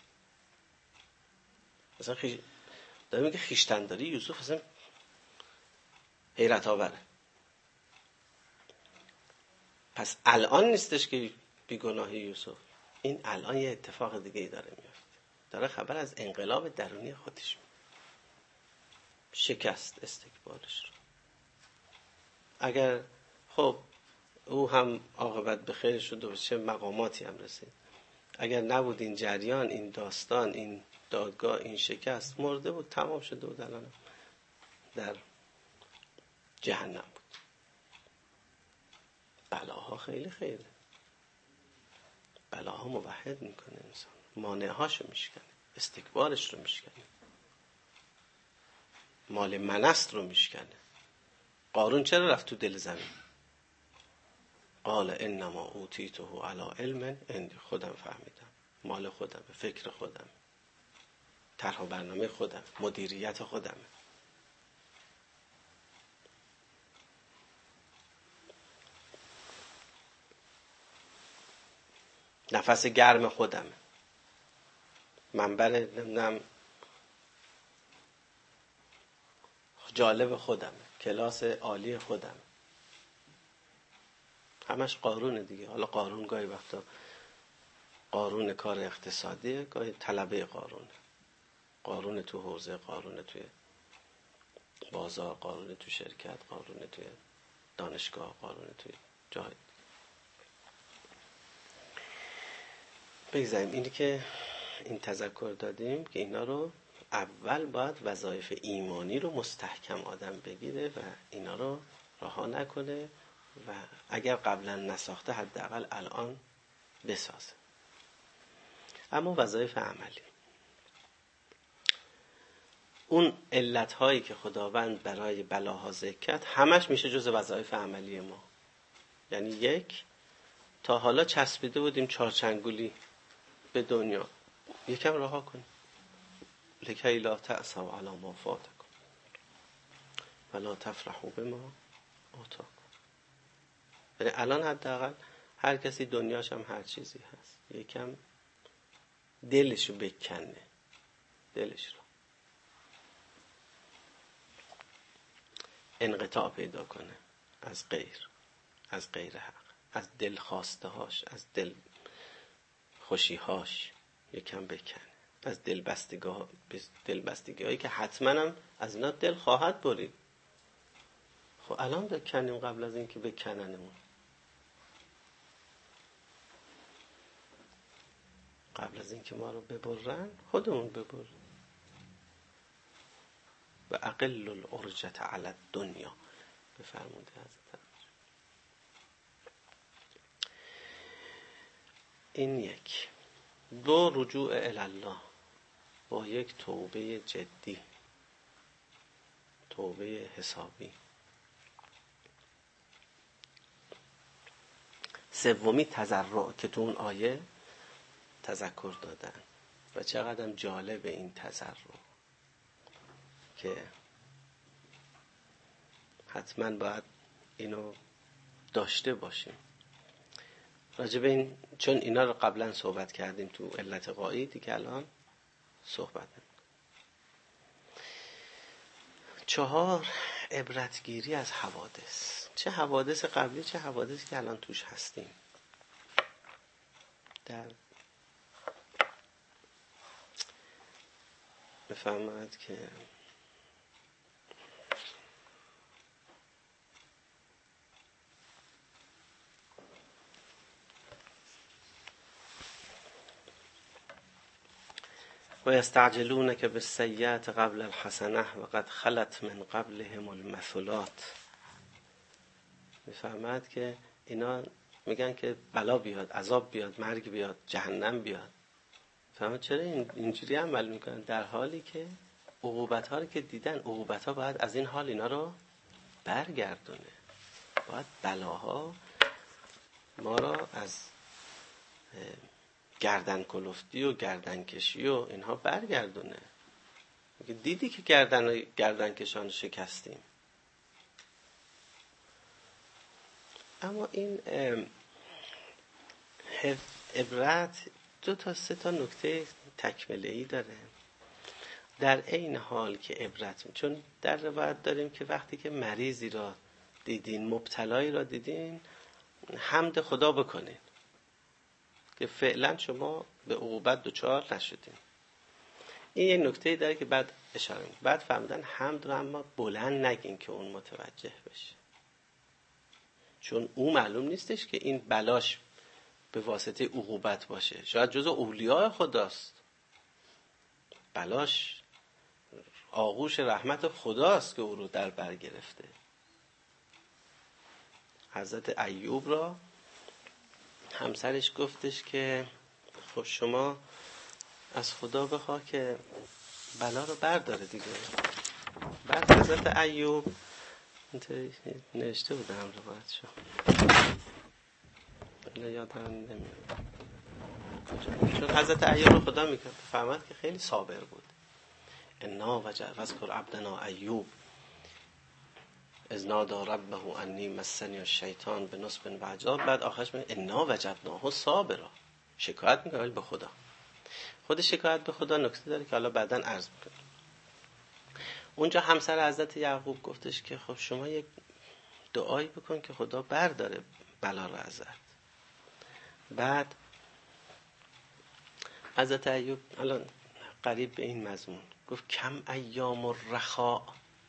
مثلا داره میگه خویشتنداری یوسف اصلا حیرت آوره. پس الان نیستش که بیگناهی یوسف، این الان یه اتفاق دیگه ای داره میفته. داره خبر از انقلاب درونی خودش میده، شکست استکبارش رو. اگر خب او هم عاقبت به خیر شد و چه مقاماتی هم رسید، اگر نبود این جریان، این داستان، این دادگاه، این شکست، مرده بود، تمام شده بود، الان در جهنم بود. بلاها خیلی خیره، بلاها موحد میکنه انسان، مانعهاشو میشکنه، استکبارش رو میشکنه، مال منست رو میشکنه. قارون چرا رفت تو دل زمین؟ قال انما اوتیته علی علم عندی. خودم فهمیدم، مال خودم، فکر خودم، طرح و برنامه خودم، مدیریت خودم، نفس گرم خودم، منبر نمیدونم جالب خودم، کلاس عالی خودم. همش قارونه دیگه. حالا قارون گاهی وقتا قارون کار اقتصادیه، گاهی طلبه قارونه. قارون تو حوزه، قارون توی بازار، قارون تو شرکت، قارون توی دانشگاه، قارون توی جای. بگذاریم اینی که این تذکر دادیم که اینا رو اول باید وظایف ایمانی رو مستحکم آدم بگیره و اینا رو رها نکنه و اگر قبلا نساخته حداقل الان بسازه. اما وظایف عملی، اون علتهایی که خداوند برای بلاها ذکر کرد همش میشه جز وظایف عملی ما. یعنی یک، تا حالا چسبیده بودیم چارچنگولی به دنیا، یکم رها کنیم. لکی لا تأسوا علی ما فاتکم ولا تفرحوا بما آتاکم. یعنی الان حداقل هر کسی دنیاش هم هر چیزی هست یکم دلشو بکنه، دلش رو انقطاع پیدا کنه از غیر حق، از دل خواسته هاش، از دل خوشی هاش یکم بکنه، از دلبستگی هایی که حتما هم از اینا دل خواهد برید. خب الان بکنیم قبل از اینکه بکننمون، قبل از اینکه ما رو ببرن خودمون ببرن. و اقل العرجة علی الدنیا بفرموده حضرت. این یک. دو، رجوع الی الله با یک توبه جدی، توبه حسابی. سومی تضرع که تو اون آیه تذکر دادن و چقدر جالب این تضرع که حتما باید اینو داشته باشیم. راجع به این، چون اینا رو قبلا صحبت کردیم تو علت قاعدی که الان صحبت نمیم. 4، عبرتگیری از حوادث، چه حوادث قبلی چه حوادثی که الان توش هستیم. در بفرماید که و یستعجلونک بالسیئة قبل الحسنة و قد خلت من قبلهم المثلات. میفهمد که اینا میگن که بلا بیاد، عذاب بیاد، مرگ بیاد، جهنم بیاد. فهمت چرا اینجوری عمل میکنن؟ در حالی که عقوبت ها رو که دیدن، عقوبت ها باید از این حال اینا رو برگردونه، باید بلاها ما را از گردن کلفتی و گردن کشی و اینها برگردونه. دیدی که گردن کشان شکستیم. اما این عبرت 2-3 نکته تکمله‌ای داره. در این حال که عبرت، چون در روایت داریم که وقتی که مریضی را دیدین، مبتلایی را دیدین، حمد خدا بکنین که فعلا شما به عقوبت دچار نشدین. این یه نکته داره که بعد اشاره می‌کنم. بعد فهمیدن حمد رو اما بلند نگین که اون متوجه بشه، چون اون معلوم نیستش که این بلاش به واسطه عقوبت باشه، شاید جزء اولیاء خداست، بلاش آغوش رحمت خداست که او رو در بر گرفته. حضرت ایوب را همسرش گفتش که خب شما از خدا بخواه که بلا رو برداره دیگه. بعد حضرت ایوب نوشته بودم روایتشو، یادم نمیاد چون حضرت ایوب رو خدا میکنه فهمد که خیلی صابر بود. انا وذکر عبدنا ایوب اذ نادى ربه انی مسنی الشیطان بنصب و عذاب. بعد آخرش میگه انا وجدناه صابرا، شکایت میکنه ولی به خدا. خود شکایت به خدا نکته داره که حالا بعداً عرض میکنه. اونجا همسر حضرت یعقوب گفتش که خب شما یک دعایی بکن که خدا برداره بلا رو ازت. بعد حضرت ایوب الان قریب به این مضمون گفت کم ایام الرخاء،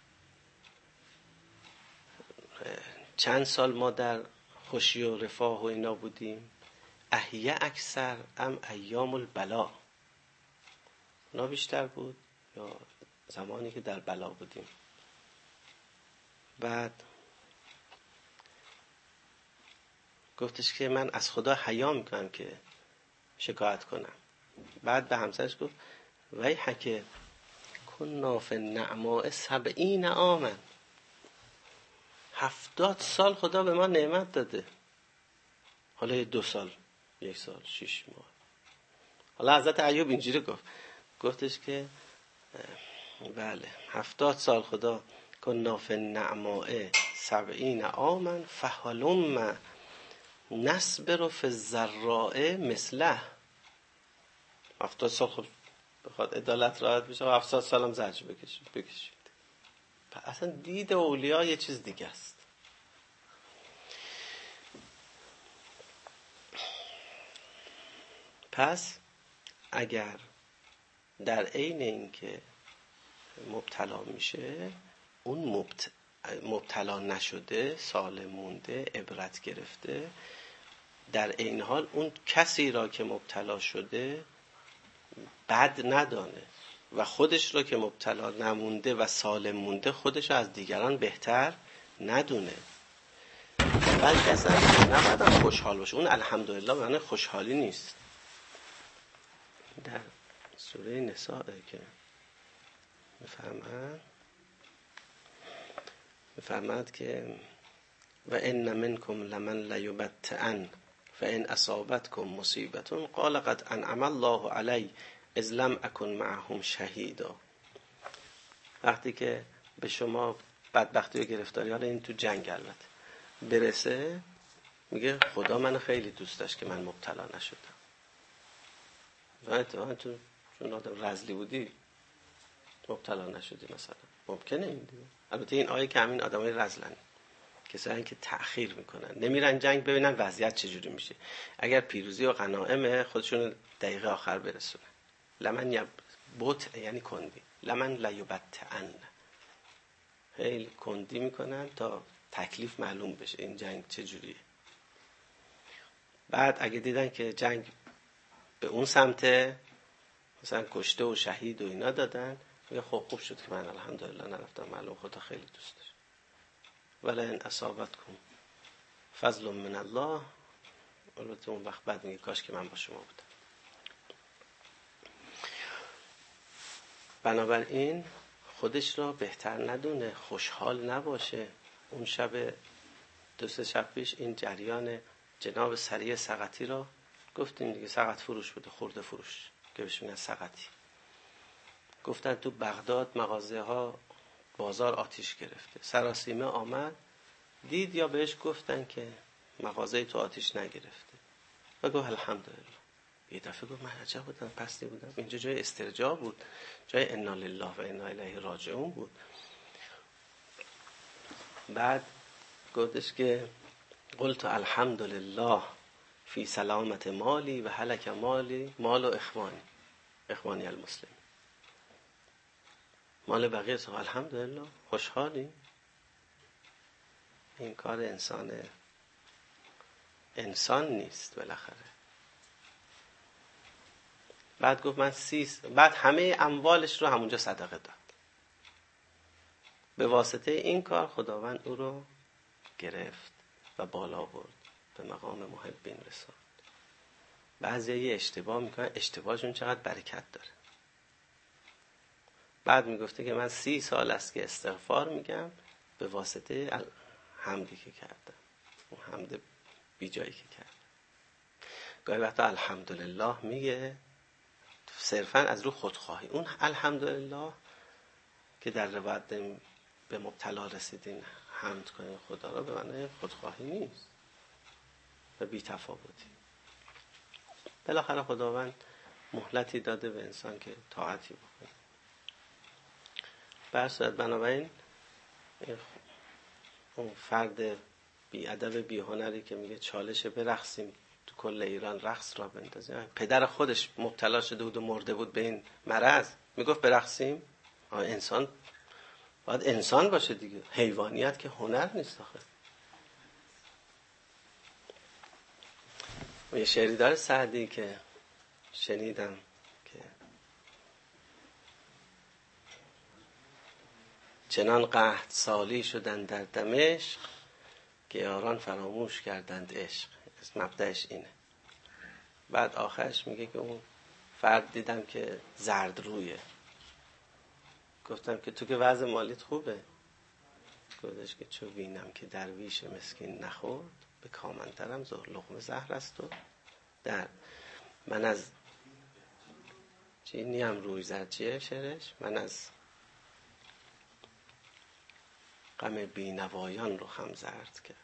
چند سال ما در خوشی و رفاه و اینا بودیم. احیه اکثر ام ایام البلا، اونا بیشتر بود یا زمانی که در بلا بودیم. بعد گفتش که من از خدا حیا میکنم که شکایت کنم. بعد به همسرش گفت ویحک کنا فی النعماء 70 عاما، 70 سال خدا به ما نعمت داده، حالا 2 سال، 1 سال 6 ماه. حالا حضرت ایوب اینجوری گفتش که بله 70 سال خدا کنا فی النعماء 70 عاما فهلم نصبر فی الضراء مثله. 70 سال خب بخواد عدالت راحت بشه 70 سالم زجر بکشید. اصلا دید اولیاء یه چیز دیگه است. پس اگر در عین اینکه مبتلا میشه اون مبتلا نشده، سالم مونده، عبرت گرفته، در عین حال اون کسی را که مبتلا شده بد ندانه و خودش را که مبتلا نمونده و سالم مونده خودش از دیگران بهتر ندونه. بلکه اصلا نباید خوشحال باشه. اون الحمدلله معنی خوشحالی نیست. در سوره نساء که میفرماد که و ان منکم لمن لیبطئن فان اصابتکم مصیبه قال قد انعم الله علی اذ لم اکن معهم شهیدا. وقتی که به شما بدبختی و گرفتاری، حالا این تو جنگ البته برسه، میگه خدا من خیلی دوست داشت که من مبتلا نشدم. و تو چون آدم رزلی بودی مبتلا نشدی مثلا، ممکنه این دیگه. البته این آیه که همین آدمای رزلن، کسایی که تأخیر میکنن، نمیرن جنگ ببینن وضعیت چجوری میشه، اگر پیروزی و غنائم خودشون دقیقه آخر برسونه. لمن یبط یعنی کندی، لمن لیبطئن، خیلی کندی میکنن تا تکلیف معلوم بشه این جنگ چجوریه. بعد اگه دیدن که جنگ به اون سمته، مثلا کشته و شهید و اینا دادن، میگه خب خوب شد که من الحمدلله نرفتم، معلوم خدا خیلی دوست داشت. ولی ان اصابتکم فضل من الله، البته اون وقت بعد میگه کاش که من با شما بودم. بنابراین خودش را بهتر ندونه، خوشحال نباشه. اون شب 2-3 شب پیش این جریان جناب سریع سقطی را گفتیم دیگه، سقط فروش بوده، خورده فروش که بهش میگن سقطی. گفتن تو بغداد مغازه ها بازار آتیش گرفته. سراسیمه آمد دید یا بهش گفتن که مغازه تو آتیش نگرفته و گفت الحمدلله. یه دفعه گفت من عجب بودم، پستی بودم، اینجا جای استرجاع بود، جای انا لله و انا الیه راجعون بود. بعد گفتش که قلت الحمدلله فی سلامت مالی و هلک مالی مال و اخوانی المسلم. مال بقیه تو الحمدلله، خوشحالی. این کار انسان نیست بالاخره. بعد گفت من بعد همه اموالش رو همونجا صدقه داد. به واسطه این کار خداوند او رو گرفت و بالا برد، به مقام محبین رساند. بعضی اشتباه میکنن، اشتباهشون چقدر برکت داره. بعد میگفته که من 30 سال است که استغفار میگم به واسطه حمدی که کردم، اون حمد بی جایی که کردم. گاهی وقتا الحمدلله میگه صرفا از رو خودخواهی. اون الحمدلله که در روایت به مبتلا رسیدین حمد کنین خدا را، به معنی خودخواهی نیست و بی تفاوتی. بالاخره خداوند مهلتی داده به انسان که طاعتی بکنه. برصورت بنابراین اون فرد بی ادب بی هنری که میگه چالش برقصیم تو کل ایران رقص را بندازیم، پدر خودش مبتلا شده بود و مرده بود به این مرض، میگفت برقصیم. انسان باید انسان باشه دیگه، حیوانیت که هنر نیست آخه. و یه شعری داره سعدی که شنیدم که چنان قحط سالی شدن در دمشق که یاران فراموش کردند عشق. مبدأش اینه. بعد آخرش میگه که اون فرد دیدم که زرد رویه، گفتم که تو که وضع مالیت خوبه؟ گفتش که چو بینم که درویش مسکین نخورد به کامنترم لقمه زهر است و در من از چی نیم روی زد چیه شعرش؟ من از غم بینوایان رو هم زرد کرد.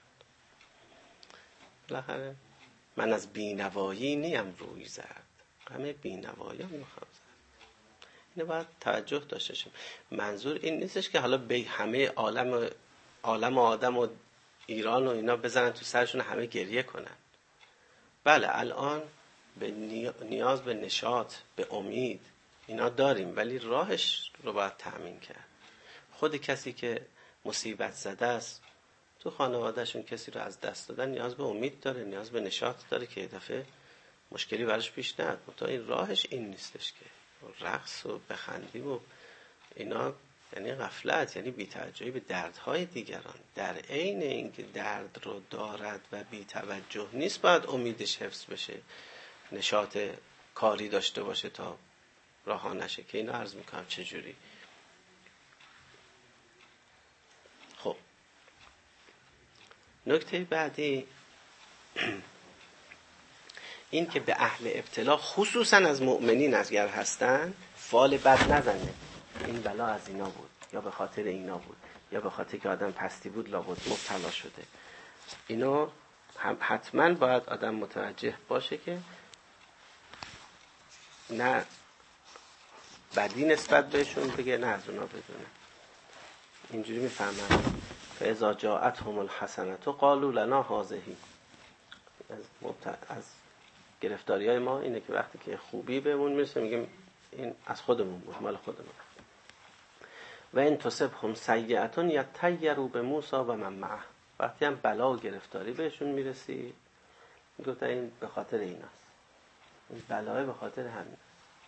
بالاخره من از بینوایی نیم روی زرد، غم بینوایان رو هم زرد. اینو باید توجه داشته باشیم. منظور این نیستش که حالا به همه عالم آدم و ایران و اینا بزنن تو سرشون همه گریه کنن. بله الان به نیاز به نشاط، به امید اینا داریم، ولی راهش رو باید تأمین کرد. خود کسی که مصیبت زده است تو خانوادهشون کسی رو از دست دادن نیاز به امید داره، نیاز به نشاط داره که یه دفعه مشکلی براش پیش نیاد. تا این راهش این نیستش که رقص و بخندیم و اینا، یعنی غفلت، یعنی بی‌توجهی به دردهای دیگران. در عین اینکه درد رو دارد و بی‌توجه نیست باید امیدش حفظ بشه، نشاط کاری داشته باشه تا رها نشه، که اینا عرض میکنم چجوری. خب نکته بعدی این که به اهل ابتلا خصوصا از مؤمنین اگر هستن فال بد نزنه. این بلا از اینا بود، یا به خاطر اینا بود، یا به خاطر که آدم پستی بود لابد مبتلا شده. اینو حتما باید آدم متوجه باشه که نه بدی نسبت بهشون بگه نه از اونا بدونه. اینجوری میفهمن فاذا جاءتهم الحسنة قالوا لنا هذه. از گرفتاری های ما اینه که وقتی که خوبی بهمون میرسه میگیم این از خودمون بود، مال خودمون. و این تصبهم سیئة یطیروا بموسی و من معه. وقتی هم بلا و گرفتاری بهشون میرسی میگفتن این به خاطر ایناست، این بلای به خاطر همین.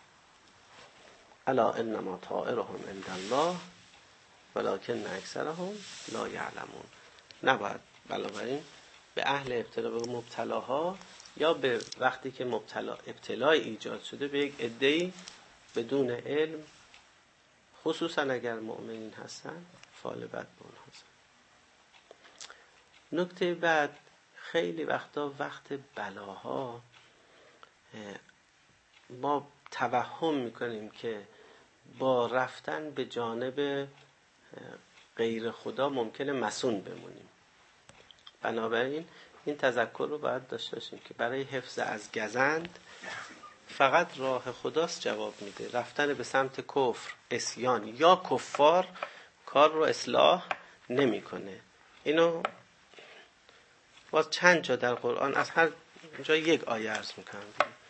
الا انما طائرهم عند الله ولکن اکثرهم لا یعلمون. نباید بنابراین به اهل ابتلا، به مبتلاها، یا به وقتی که ابتلای ایجاد شده به یک عده‌ای بدون علم، خصوصا اگر مؤمنین هستن، فال بد به اونها هستن. نکته بعد، خیلی وقتا وقت بلاها ما توهم میکنیم که با رفتن به جانب غیر خدا ممکنه مصون بمونیم. بنابراین این تذکر رو باید داشته باشیم که برای حفظ از گزند فقط راه خداست جواب میده. رفتن به سمت کفر، عصیان یا کفار کار رو اصلاح نمیکنه. اینو باز چند جا در قرآن، از هر جا یک آیه عرض میکنم،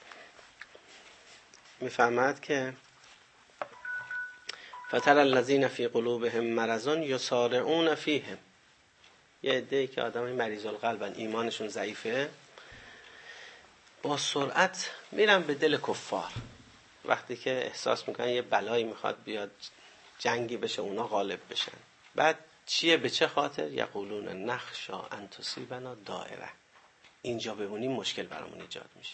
میفهمد که فتر الذین فی قلوبهم مرض یسارعون فیهم. یه عده‌ای که آدمای مریض القلبن، ایمانشون ضعیفه، با سرعت میرن به دل کفار. وقتی که احساس میکنن یه بلایی میخواد بیاد، جنگی بشه، اونا غالب بشن. بعد چیه؟ به چه خاطر؟ یقولون نخشا ان تصیبنا دائره. اینجا بمونیم مشکل برامون ایجاد میشه.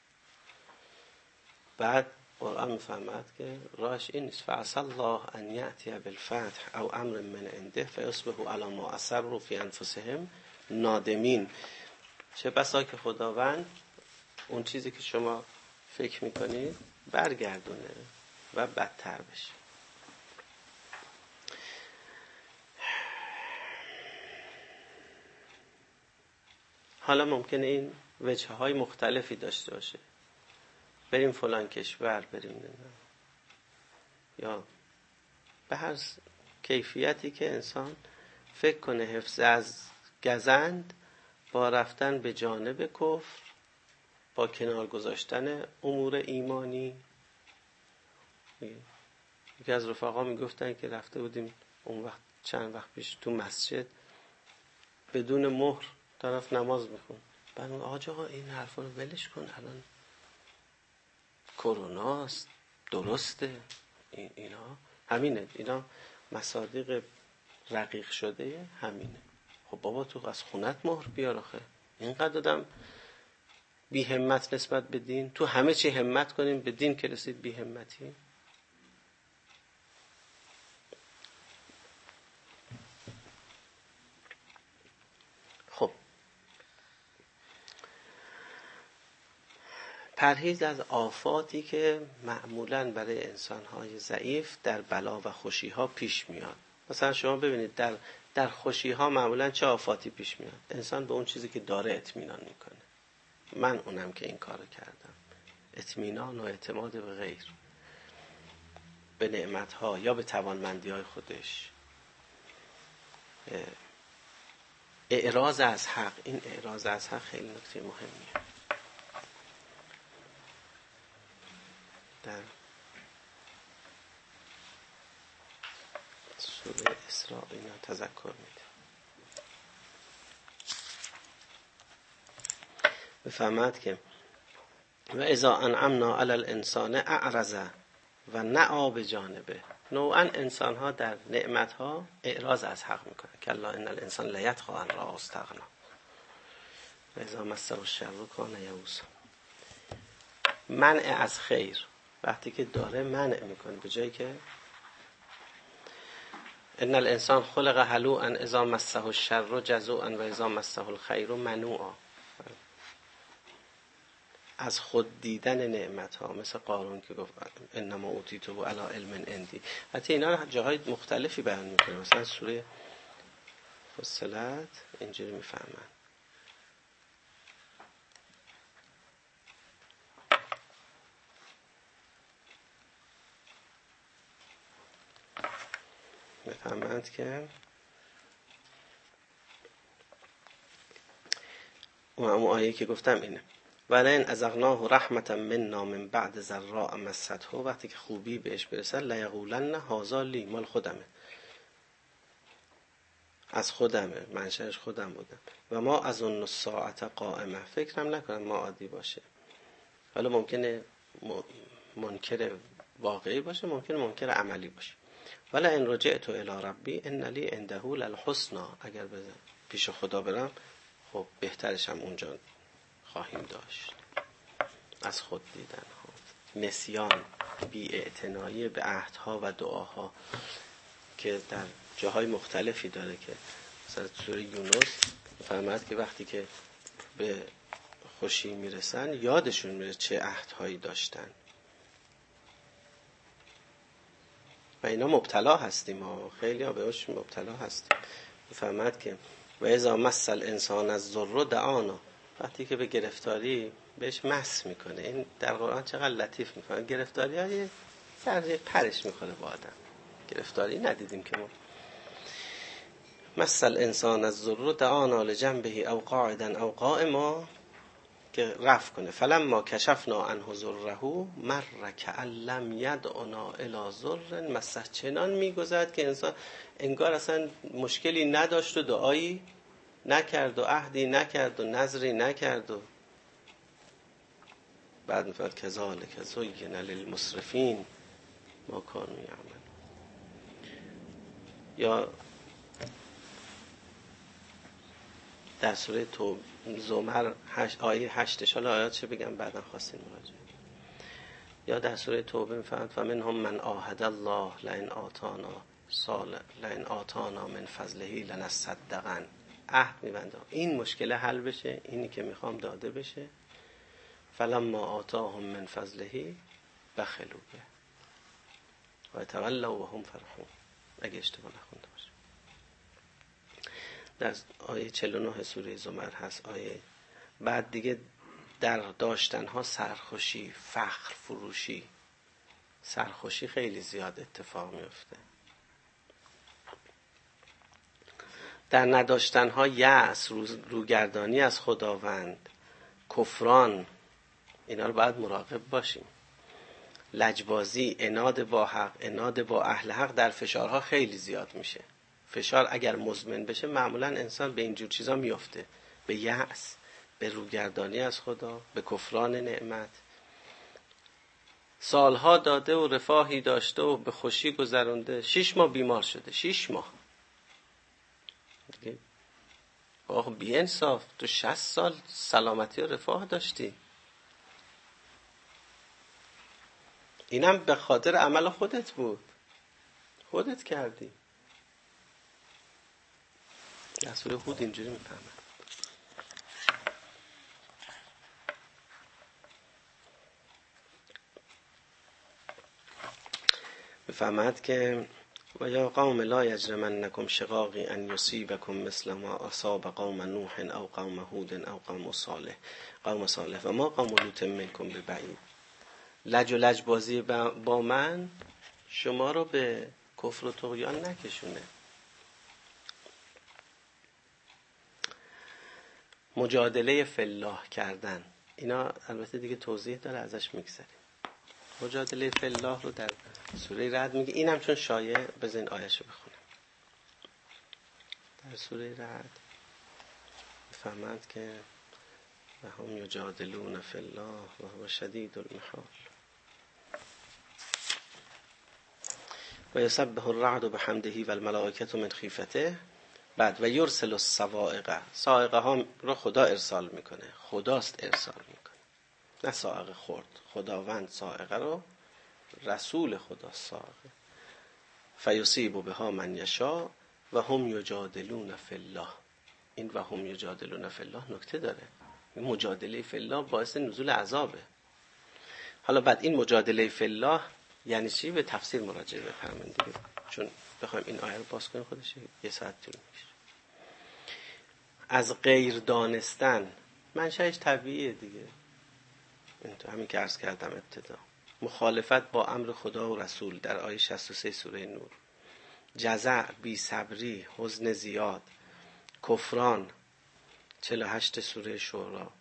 بعد قرآن میفهمد که راهش این نیست. فعسى الله ان یأتی بالفتح او امر من عنده فیصبحوا علی ما اسروا فی انفسهم نادمین. چه بسا که خداوند اون چیزی که شما فکر میکنید برگردونه و بدتر بشه. حالا ممکنه این وجهه های مختلفی داشته باشه. بریم فلان کشور، بریم نمیدونم، یا به هر کیفیتی که انسان فکر کنه حفظ از گزند با رفتن به جانب کفر، با کنار گذاشتن امور ایمانی. یکی از رفقا میگفتن که رفته بودیم اون وقت، چند وقت پیش، تو مسجد بدون مهر طرف نماز میخوند. بعد آقا این حرفا رو ولش کن، الان کروناست، درسته، اینا همینه، اینا مصادیق رقیق شده همینه. خب بابا تو از خونت مهر بیار آخه. اینقدر آدم بی همت نسبت به دین، تو همه چی همت کنیم، به دین که رسید بی همتی. خب پرهیز از آفاتی که معمولاً برای انسان‌های ضعیف در بلا و خوشی‌ها پیش میاد. مثلا شما ببینید در خوشی‌ها معمولاً چه آفاتی پیش میاد؟ انسان به اون چیزی که داره اطمینان میکنه. من اونم که این کارو کردم. اطمینان و اعتماد به غیر، به نعمت‌ها یا به توانمندی‌های خودش، اعراض از حق. این اعراض از حق خیلی نکته مهمیه. در سوره اسراء اینا تذکر میده. بفهمد که و اذا انعمنا علی الانسان اعرض و نأى بجانبه. نوعا انسان ها در نعمت ها اعراض از حق میکنه. کلا ان الانسان لیطغی ان رآه استغنی و اذا مسه الشر کان یئوسا. منع از خیر، وقتی که داره منع میکنه، به جایی که ان الانسان خلق هلوعا اذا مسه الشر جزوعا و اذا مسه الخیر منوعا. از خود دیدن نعمت ها، مثل قارون که گفت انما اوتیته علی علم عندی. حتی اینا رو جاهای مختلفی بیان میکنه. مثلا سوره فصلت اینجوری میفهمن. میفهمند که اون آیه که گفتم اینه ولئن اذقناه رحمة منا من بعد ضراء مسته، وقتی که خوبی بهش برسه لیقولن هذا لی، مال خودمه، از خودمه، منشأش خودم بودم و ما اظن الساعة قائمه، فکرم نکنم ما عادی باشه. حالا ممکنه منکر واقعی باشه، ممکنه منکر عملی باشه. ولی ان رجعت الی ربی ان لی عنده للحسنی، اگر پیش خدا برم خب بهترش هم اونجا خواهیم داشت. از خود دیدن ها، نسیان، بی‌اعتنایی به عهدها و دعاها که در جاهای مختلفی داره که مثلا سوره یونس فرمود که وقتی که به خوشی میرسن یادشون میره چه عهدهایی داشتن و اینا مبتلا هستیم ما، خیلی ها بهش مبتلا هستیم. فرمود که و اذا مس الانسان الضر دعانا، وقتی که به گرفتاری بهش مس میکنه. این در قرآن چقدر لطیف میکنه. گرفتاری ها یه سر پرش میکنه با آدم. گرفتاری ندیدیم که ما مس الانسان الضر دعانا لجنبه او قاعدا او قائما، که رفع کنه. فلما کشفنا عنه ضره مر کأن لم یدعنا الی ضر مسه، چنان میگذرد که انسان انگار اصلا مشکلی نداشت و دعایی نکرد و عهدی نکرد و نذری نکرد. و بعد میفرد کذالک زین للمسرفین ما کانوا یعملون. یا در سوره زمر آیه 8 حالا آیات چه بگم بعدا خواستین مراجعه. یا در سوره توبه میفرماید فمنهم من عاهد الله لئن آتانا من فضله لنصدقن. عهد میبنده این مشکل حل بشه، اینی که میخوام داده بشه. فلما آتاهم من فضله بخلوا به و تولوا وهم فرحون، اگه اشتباه نخونده باشه. در آیه 49 سوره زمر هست. آیه بعد دیگه در داشتنها سرخوشی، فخر فروشی، سرخوشی خیلی زیاد اتفاق میفته. در نداشتنها یأس، روگردانی از خداوند، کفران، اینا رو باید مراقب باشیم. لجبازی، عناد با حق، عناد با اهل حق در فشارها خیلی زیاد میشه. فشار اگر مزمن بشه معمولا انسان به اینجور چیزا میفته، به یأس، به روگردانی از خدا، به کفران نعمت. سالها داده و رفاهی داشته و به خوشی گذرونده، 6 ماه بیمار شده. 6 ماه دیگه. آخه بی انصاف، تو 60 سال سلامتی و رفاه داشتی. اینم به خاطر عمل خودت بود، خودت کردی. در سوره هود اینجوری میفهمه بفهمد که و یا قوم لا یجرمنکم شقاقی ان یصیبکم مثل ما اصاب قوم نوح او قوم هود او قوم صالح و ما قوم لوط منکم ببعید. لج و لج بازی با من شما رو به کفر و طغیان نکشونه. مجادله فی الله کردن، اینا البته دیگه توضیح داره، ازش میگذریم. مجادله فی الله رو در سوره رعد میگه. اینم چون شایع، بذارین آیه‌شو بخونم. در سوره رعد فهمند که و هم یجادلون فی الله و هو شدید المحال و یسبح الرعد بحمده و الملائکة من خیفته. بعد و یرسل الصواعق، صاعقه ها رو خدا ارسال میکنه، خداست ارسال میکنه، نه صاعقه خورد. خداوند صاعقه رو، رسول خدا صاعقه. فیصیب بها من یشاء و هم یجادلون فی الله. این و هم یجادلون فی الله نکته داره. مجادله فی الله باعث نزول عذابه. حالا بعد این مجادله فی الله یعنی چی؟ به تفسیر مراجعه بفرمایید دیگه، چون بخوایم این آیه رو باز کنیم خودش یه ساعت طول میکشه. از غیر دانستن منشأش طبیعیه دیگه، همین که عرض کردم ابتدا. مخالفت با امر خدا و رسول در آیه 63 سوره نور، جزع، بی صبری، حزن زیاد، کفران 48 سوره شورا،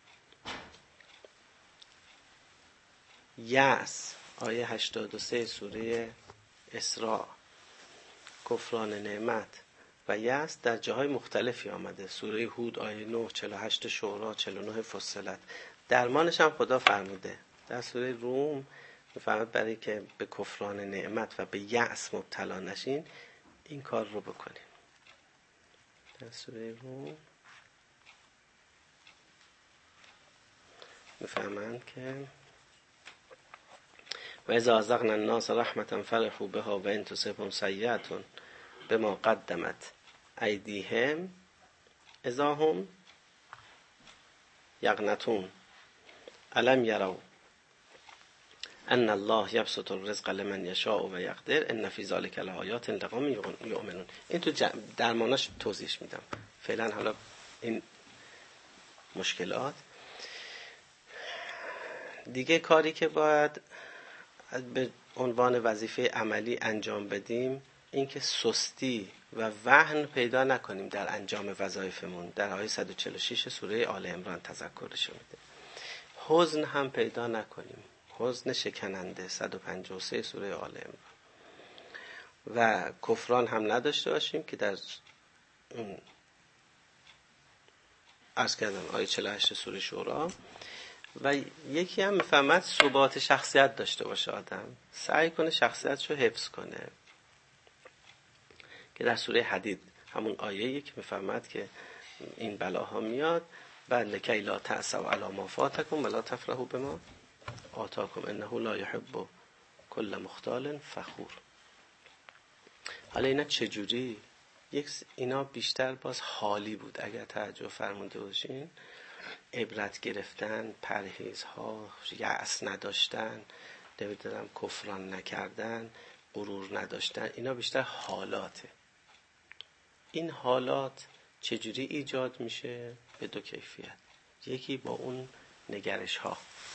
یأس آیه 83 سوره اسراء، کفران نعمت و یأس در جاهای مختلفی آمده. سوره هود آیه 9، 48 شورا، 49 فصلت. درمانش هم خدا فرموده. در سوره روم میفرماد برای که به کفران نعمت و به یأس مبتلا نشین این کار رو بکنین. در سوره روم میفهمند که و اذا اذقنا الناس رحمة فرحوا بها و ان تصبهم سیئة بما قدمت ایدیهم اذا هم یقنطون الم یروا ان الله یبسط الرزق لمن یشاء و یقدر ان فی ذلک لآیات لقوم یؤمنون. این تو درماناش توضیح میدم. فعلا حالا این مشکلات دیگه، کاری که باید به عنوان وظیفه عملی انجام بدیم این که سستی و وهن پیدا نکنیم در انجام وظایفمون. در آیه 146 سوره آل عمران تذکرش میده. حزن هم پیدا نکنیم، حزن شکننده 153 سوره آل عمران. و کفران هم نداشته باشیم که در عرض کردم آیه 48 سوره شورا. و یکی هم میفهمد ثبات شخصیت داشته باشه، آدم سعی کنه شخصیتشو حفظ کنه، که در سوره حدید همون آیه‌ای که میفهمد که این بلاها میاد، بل لکی لا تأسوا علی ما فاتکم ولا تفرحوا بما آتاکم انه لا یحب کل مختال فخور. حالا اینا چجوری؟ اینا بیشتر باز حالی بود. اگر توجه فرموده باشین، عبرت گرفتن، پرهیزها، یأس نداشتن، نمیدونم کفران نکردن، غرور نداشتن، اینا بیشتر حالاته. این حالات چجوری ایجاد میشه؟ به دو کیفیت. یکی با اون نگرش ها.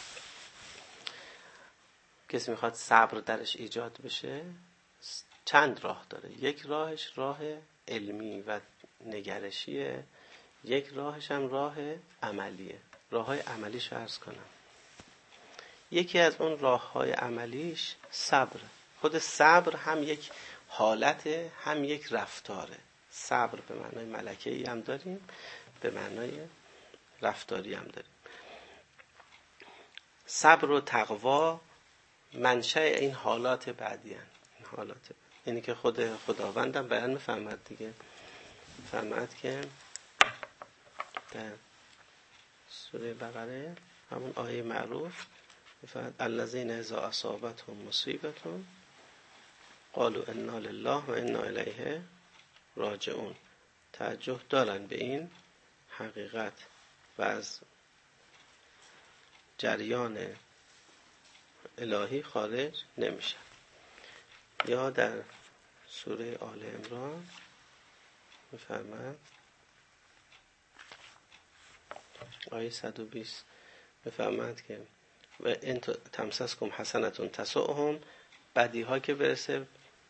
کسی میخواد صبر درش ایجاد بشه، چند راه داره. یک راهش راه علمی و نگرشیه، یک راهش هم راه عملیه. راه های عملیش عرض کنم. یکی از اون راه های عملیش صبر. خود صبر هم یک حالته، هم یک رفتاره. صبر به معنای ملکه‌ای هم داریم، به معنای رفتاری هم داریم. صبر و تقوا منشأ این حالات بعدی هستند. این حالات یعنی که خداوندم بیان می‌فرماد دیگه، فرماد که در سوره بقره همون آیه معروف فرمود الذین اذا اصابتهم مصیبة قالوا انا لله و انا الیه راجعون. توجه دارن به این حقیقت و از جریان الهی خارج نمیشن. یا در سوره آل عمران میفرماد آیه 120 میفرماد که و ان تمسسکم حسنتون تسؤهم، بدی ها که برسه،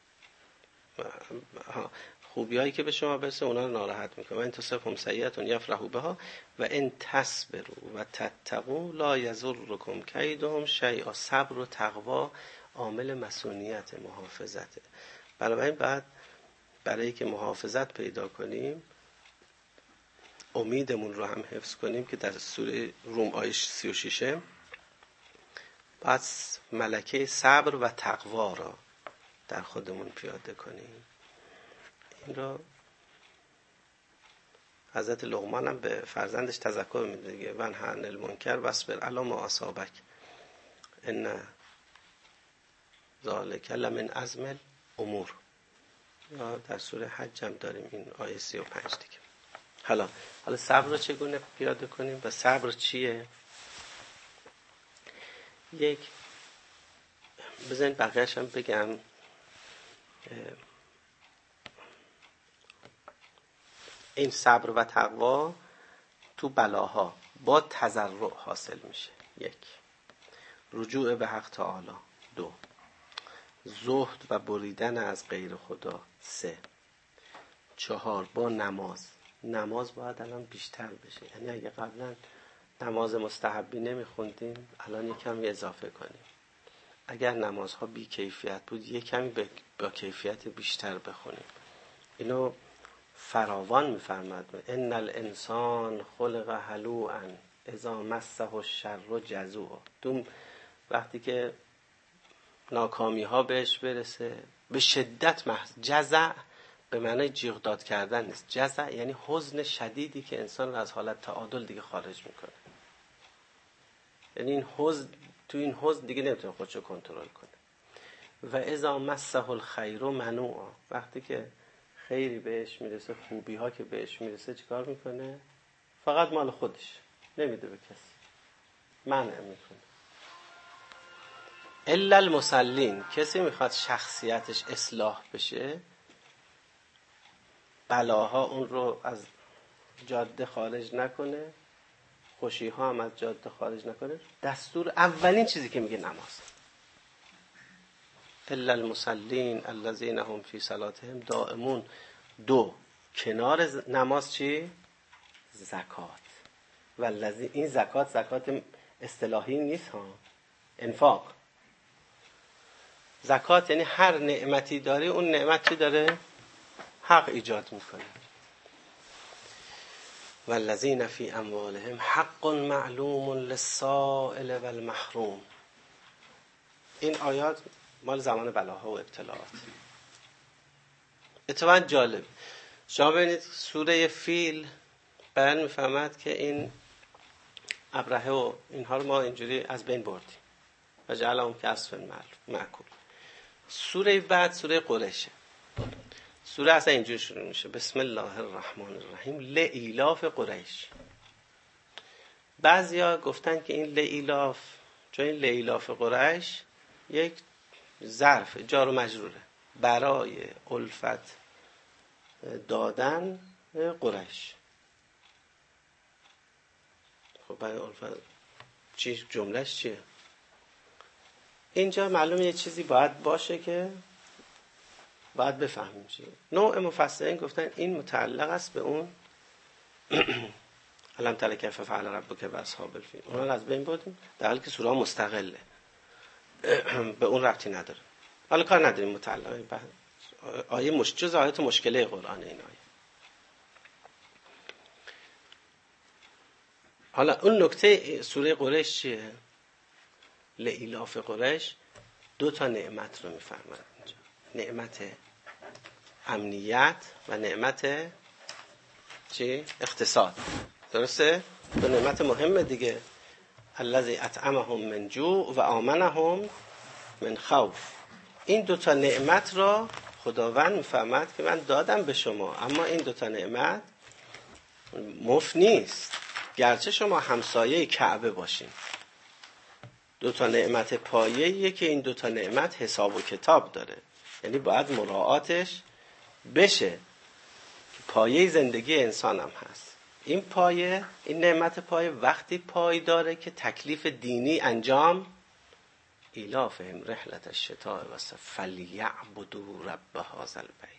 خوبی هایی که به شما برسه اونا رو ناراحت میکنه. و ان تصبهم سیئة یفرحوا بها و ان تصبروا و تتقوا لا یضرکم کیدهم شیئا. صبر و تقوا عامل مسئولیت، محافظته. بنابراین بعد برای که محافظت پیدا کنیم، امیدمون رو هم حفظ کنیم که در سوره روم آیه 36 پس ملکه صبر و تقوا را در خودمون پیاده کنیم. این را حضرت لقمان هم به فرزندش تذکر میده، ونهی عن المنکر واصبر علی ما اصابک ان ذلک لمن عزم الامور. یا در سوره حج هم داریم این آیه 35 دیگه. حالا صبر رو چگونه پیاده کنیم و صبر چیه؟ یک بزنید بقیه‌اش هم بگم. این صبر و تقوا تو بلاها با تضرع حاصل میشه. یک، رجوع به حق تعالی. دو، زهد و بریدن از غیر خدا. سه، چهار، با نماز باید الان بیشتر بشه. یعنی اگه قبلا نماز مستحبی نمیخوندیم الان یکم اضافه کنیم. اگر نمازها بی کیفیت بود یک کمی با کیفیت بیشتر بخونیم. اینو فراوان میفرماد ان الانسان خلق هلوعا اذا مسه الشر جزوعا. وقتی که ناکامی ها بهش برسه به شدت جزع به معنای جیغ داد کردن نیست. جزع یعنی حزن شدیدی که انسان رو از حالت تعادل دیگه خارج میکنه. یعنی این حزن، تو این حزن دیگه نمیتونه خودشو کنترل کنه. و اذا مسه الخیر منوعا، وقتی که خیری بهش میرسه، خوبی ها که بهش میرسه چیکار میکنه؟ فقط مال خودش، نمیده به کسی، منع میکنه. الا المصلین، کسی میخواد شخصیتش اصلاح بشه، بلاها اون رو از جاده خارج نکنه، خوشی ها هم از جاده خارج نکنه، دستور اولین چیزی که میگه نماز. الا المصلین الذین هم فی صلاتهم دائمون. دو، کنار نماز چی؟ زکات. والذی، این زکات اصطلاحی نیست ها، انفاق. زکات یعنی هر نعمتی داری اون نعمت چی داره؟ حق ایجاد میکنه. والذین فی اموالهم حق معلوم للسائل والمحروم. این آیات مال زمان بلاها و ابتلاعات. اتفاقا جالب، شما ببینید سوره فیل بیان میفهمد که این ابرهه و اینها رو ما اینجوری از بین بردیم و جعلهم کعصف مأکول. سوره بعد سوره قریشه. سوره اصلا اینجوری شروع میشه بسم الله الرحمن الرحیم لإیلاف قریش. بعضیا گفتن که این لإیلاف، چون این لإیلاف قریش یک ظرف جار و مجروره برای الفت دادن قریش. خب برای الفت چی جملهش چیه؟ اینجا معلومه یه چیزی باید باشه که باید بفهمیم چیه. نوع مفسرین گفتن این متعلق است به اون علم تر کیف فعل ربک باصحاب الفیل. اونا رو از بین بردیم در حالی که سوره مستقله، به اون ربطی نداره. حالا کار نداریم متعلق آیه جز آیات مشکله قرآن این آیه. حالا اون نکته سوره قریش چیه؟ لإیلاف قریش دو تا نعمت رو میفرماد اینجا، نعمت امنیت و نعمت چی؟ اقتصاد. درسته؟ دو نعمت مهمه دیگه. الذی اطعمهم من جوع و آمنهم من خوف. این دو تا نعمت را خداوند میفرماد که من دادم به شما، اما این دو تا نعمت مفت نیست، گرچه شما همسایه کعبه باشین. دو تا نعمت پایه‌ایه که این دو تا نعمت حساب و کتاب داره. یعنی باید مراعاتش بشه. پایه زندگی انسان هم هست. این پایه، این نعمت پایه وقتی پای داره که تکلیف دینی انجام ایلافهم رحلت الشتاء و الصیف فلیعبدوا رب هذا البیت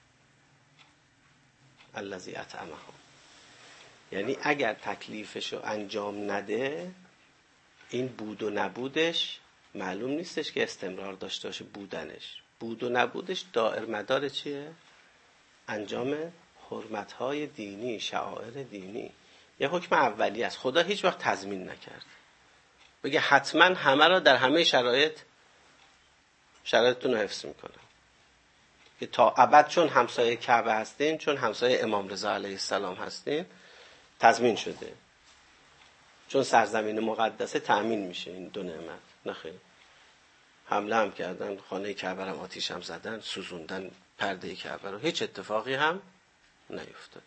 الذی اطعمهم. یعنی اگر تکلیفشو انجام نده، این بود و نبودش معلوم نیستش که استمرار داشته باشه. بود و نبودش دائر مدار چیه؟ انجام حرمت‌های دینی، شعائر دینی. یه حکم اولی است. خدا هیچ وقت تضمین نکرد بگه حتما همه را در همه شرایطتون رو حفظ میکنم که تا ابد چون همسایه کعبه هستین، چون همسایه امام رضا علیه السلام هستین، تضمین شده، چون سرزمین مقدسه تأمین میشه این دو نعمت. نخیر، حمله هم کردن، خانه کعبه هم آتیش هم زدن، سوزوندن پرده کعبه رو، هیچ اتفاقی هم نیفتاده.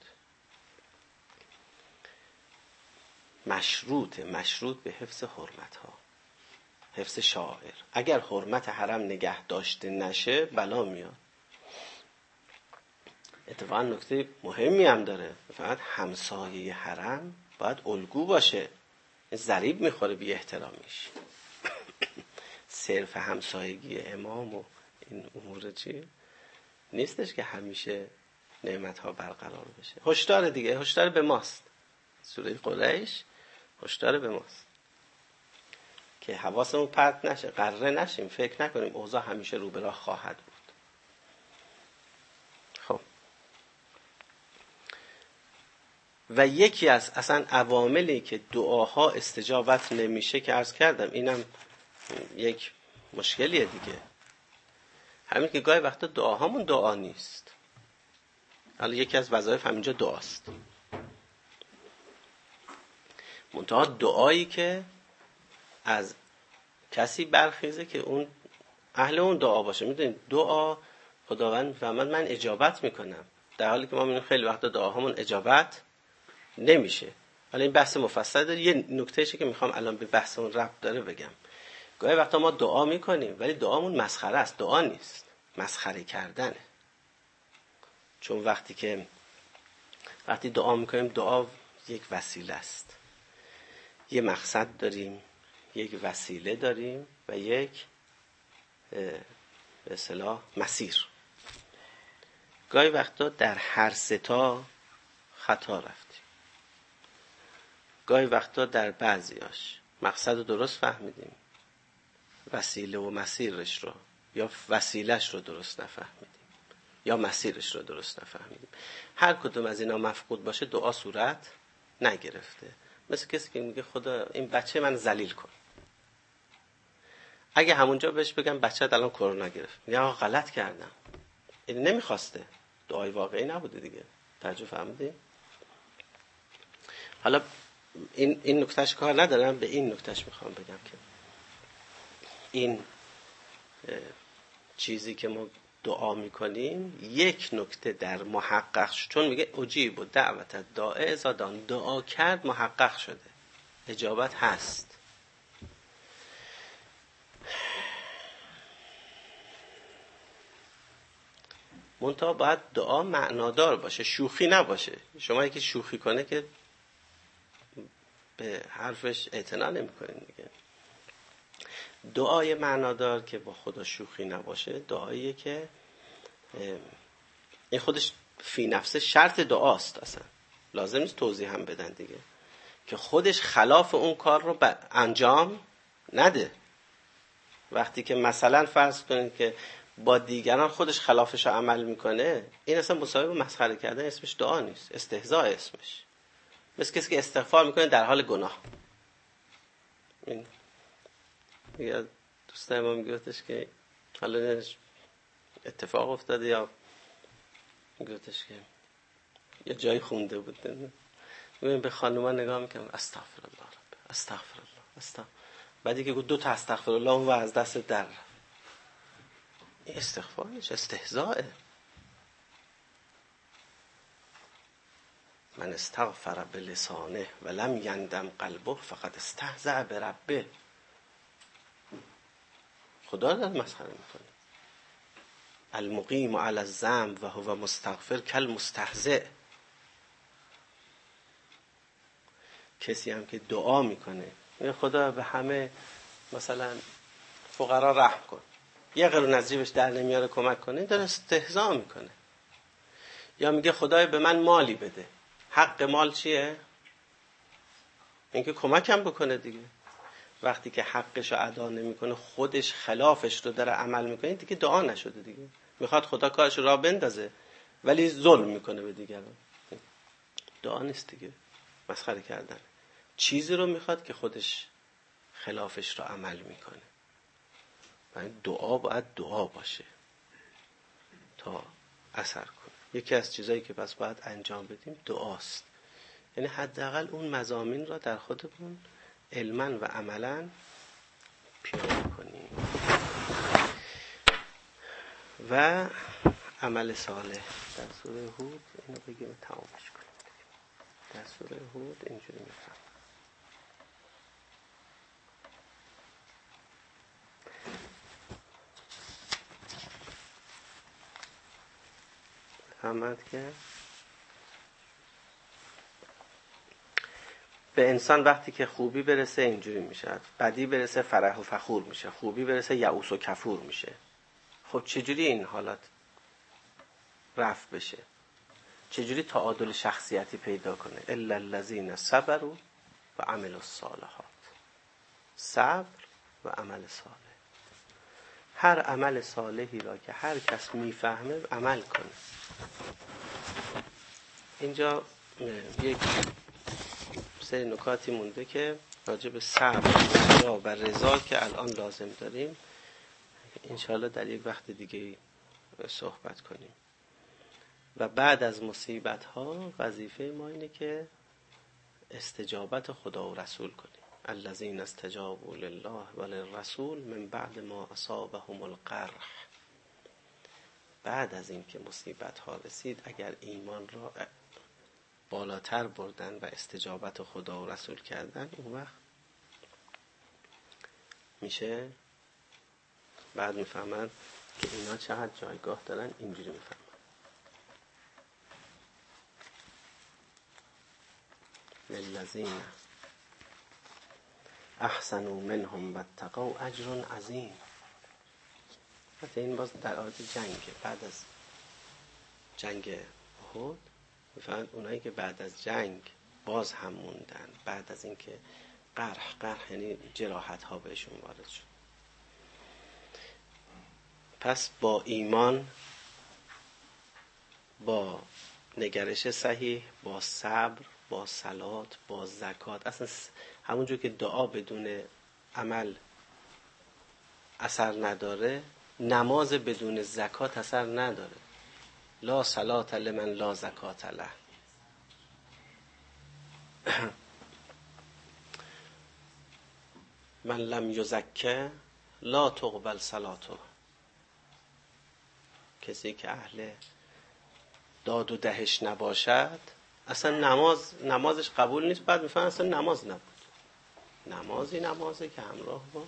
مشروط به حفظ حرمت ها، حفظ شعائر. اگر حرمت حرم نگه داشته نشه بلا میاد. اتفاقا نکته مهمی هم داره، فقط همسایه حرم باید الگو باشه، ضریب میخوره بی احترامیش. صرف همسایگی امام و این امور چی نیستش که همیشه نعمت ها برقرار بشه. هشدار دیگه، هشدار به ماست. سوره قریش هشدار به ماست که حواسمون پرت نشه، غره نشیم، فکر نکنیم اوضاع همیشه رو به راه خواهد بود. خب و یکی از اصلا عواملی که دعاها استجابت نمیشه که عرض کردم، اینم یک مشکلیه دیگه، همین که گاهی وقتا دعاهامون دعا نیست. حالا یکی از وظایف همینجا دعاست، منتها دعایی که از کسی برخیزه که اون اهل اون دعا باشه. میدونید دعا خداوند میفهمد من اجابت میکنم، در حالی که ما میبینیم خیلی وقتا دعاهامون اجابت نمیشه. حالا این بحث مفصل داره. یه نکتهشه که میخوام الان به بحث اون ربط داره بگم. گاهی وقتا ما دعا میکنیم ولی دعامون مسخره است، دعا نیست، مسخره کردنه. چون وقتی دعا میکنیم، دعا یک وسیله است، یه مقصد داریم، یک وسیله داریم و یک به اصطلاح مسیر. گاهی وقتا در هر ستا خطا رفتیم، گاهی وقتا در بعضیاش مقصد رو درست فهمیدیم، وسیله و مسیرش رو یا وسیلش رو درست نفهمیدیم یا مسیرش رو درست نفهمیدیم. هر کدوم از اینا مفقود باشه دعا صورت نگرفته. مثل کسی که میگه خدا این بچه من ذلیل کن، اگه همونجا بهش بگم بچه‌ت الان کرونا گرفت، میگه آقا غلط کردم، این نمیخواسته، دعای واقعی نبوده دیگه. توجه فهمیدی؟ حالا این نکتهش کار ندارم، به این نکتهش میخوام بگم که این چیزی که ما دعا میکنیم یک نکته در محقق شد، چون میگه اجیب و دعوت داعی اذا دعا، دعا کرد محقق شده، اجابت هست. منتها باید دعا معنادار باشه، شوخی نباشه. شما یکی شوخی کنه که به حرفش اعتنا نمی‌کنین دیگه. دعای معنادار که با خدا شوخی نباشه دعاییه که این خودش فی نفسه شرط دعاست، اصلا لازم نیست توضیح هم بدن دیگه، که خودش خلاف اون کار رو انجام نده. وقتی که مثلا فرض کنید که با دیگران خودش خلافش رو عمل میکنه، این اصلا مساوی با مسخره کردن، اسمش دعا نیست، استهزاء اسمش. مثل کسی که استغفار میکنه در حال گناه. این دیگه دوستای ما میگفتش که حالا اتفاق افتاده یا میگفتش که یه جایی خونده بود، میگم به خانوما نگاه میکنم استغفر الله رب، استغفر الله، بعدی که گفت 2 تا استغفر الله اون و از دست در رفت. این استغفار نیست، استهزاءه. من استغفر بلسانه ولم یندم قلبه فقد استهزأ بربه. خدا داره مسخره میکنه. المقیم علی الذنب و هو مستغفر کل مستهزئ. کسی هم که دعا میکنه خدا به همه مثلا فقرا رحم کن، یه قرون از جیبش در نمیاره کمک کنه، داره استهزا میکنه. یا میگه خدای به من مالی بده. حق مال چیه؟ اینکه کمکم بکنه دیگه. وقتی که حقش رو ادا نمیکنه، خودش خلافش رو داره عمل میکنه، دیگه دعا نشده دیگه. میخواد خدا کارش رو راه بندازه ولی ظلم میکنه به دیگران، دعا نیست دیگه، مسخره کردن. چیزی رو میخواد که خودش خلافش رو عمل میکنه. و این دعا باید دعا باشه تا اثر کنه. یکی از چیزایی که پس باید انجام بدیم دعاست. یعنی حداقل اون مضامین را در خودمون علما و عملا پیاده کنیم. و عمل صالح در سوره هود، اینو بگیم تمامش کنیم. در سوره هود اینجوری میفهم: فهمد که به انسان وقتی که خوبی برسه اینجوری میشه، بدی برسه فرح و فخور میشه، خوبی برسه یئوس و کفور میشه. خب چجوری این حالات رفع بشه؟ چجوری تعادل شخصیتی پیدا کنه؟ الا الذین صبروا و عملوا الصالحات. صبر و عمل صالح. هر عمل صالحی را که هر کس میفهمه عمل کنه. اینجا یک سری نکاتی مونده که راجع به صبر و رضا که الان لازم داریم انشاءالله در یک وقت دیگه صحبت کنیم. و بعد از مصیبت ها وظیفه ما اینه که استجابت خدا و رسول کنیم. الذین استجابوا لله و للرسول من بعد ما اصابهم القرح. بعد از این که مصیبت ها رسید اگر ایمان را بالاتر بردن و استجابت خدا و رسول کردن، اون وقت میشه بعد میفهمن که اینا چقدر جایگاه دارن. اینجوری میفهمن للذین احسنوا منهم واتقوا اجر عظیم. حتی این باز در حالت جنگه. بعد از جنگ احد میفهمن اونایی که بعد از جنگ باز هم موندن، بعد از اینکه قرح یعنی جراحت ها بهشون وارد شد، پس با ایمان، با نگرش صحیح، با صبر، با صلات، با زکات. اصلا همونجور که دعا بدون عمل اثر نداره، نماز بدون زکات اثر نداره. لا صلات لمن لا زکات له. من لم یزکه لا تقبل صلاته. کسی که اهل داد و دهش نباشد اصلا نمازش قبول نیست. بعد میفهمن اصلا نماز نبود. نمازی که همراه با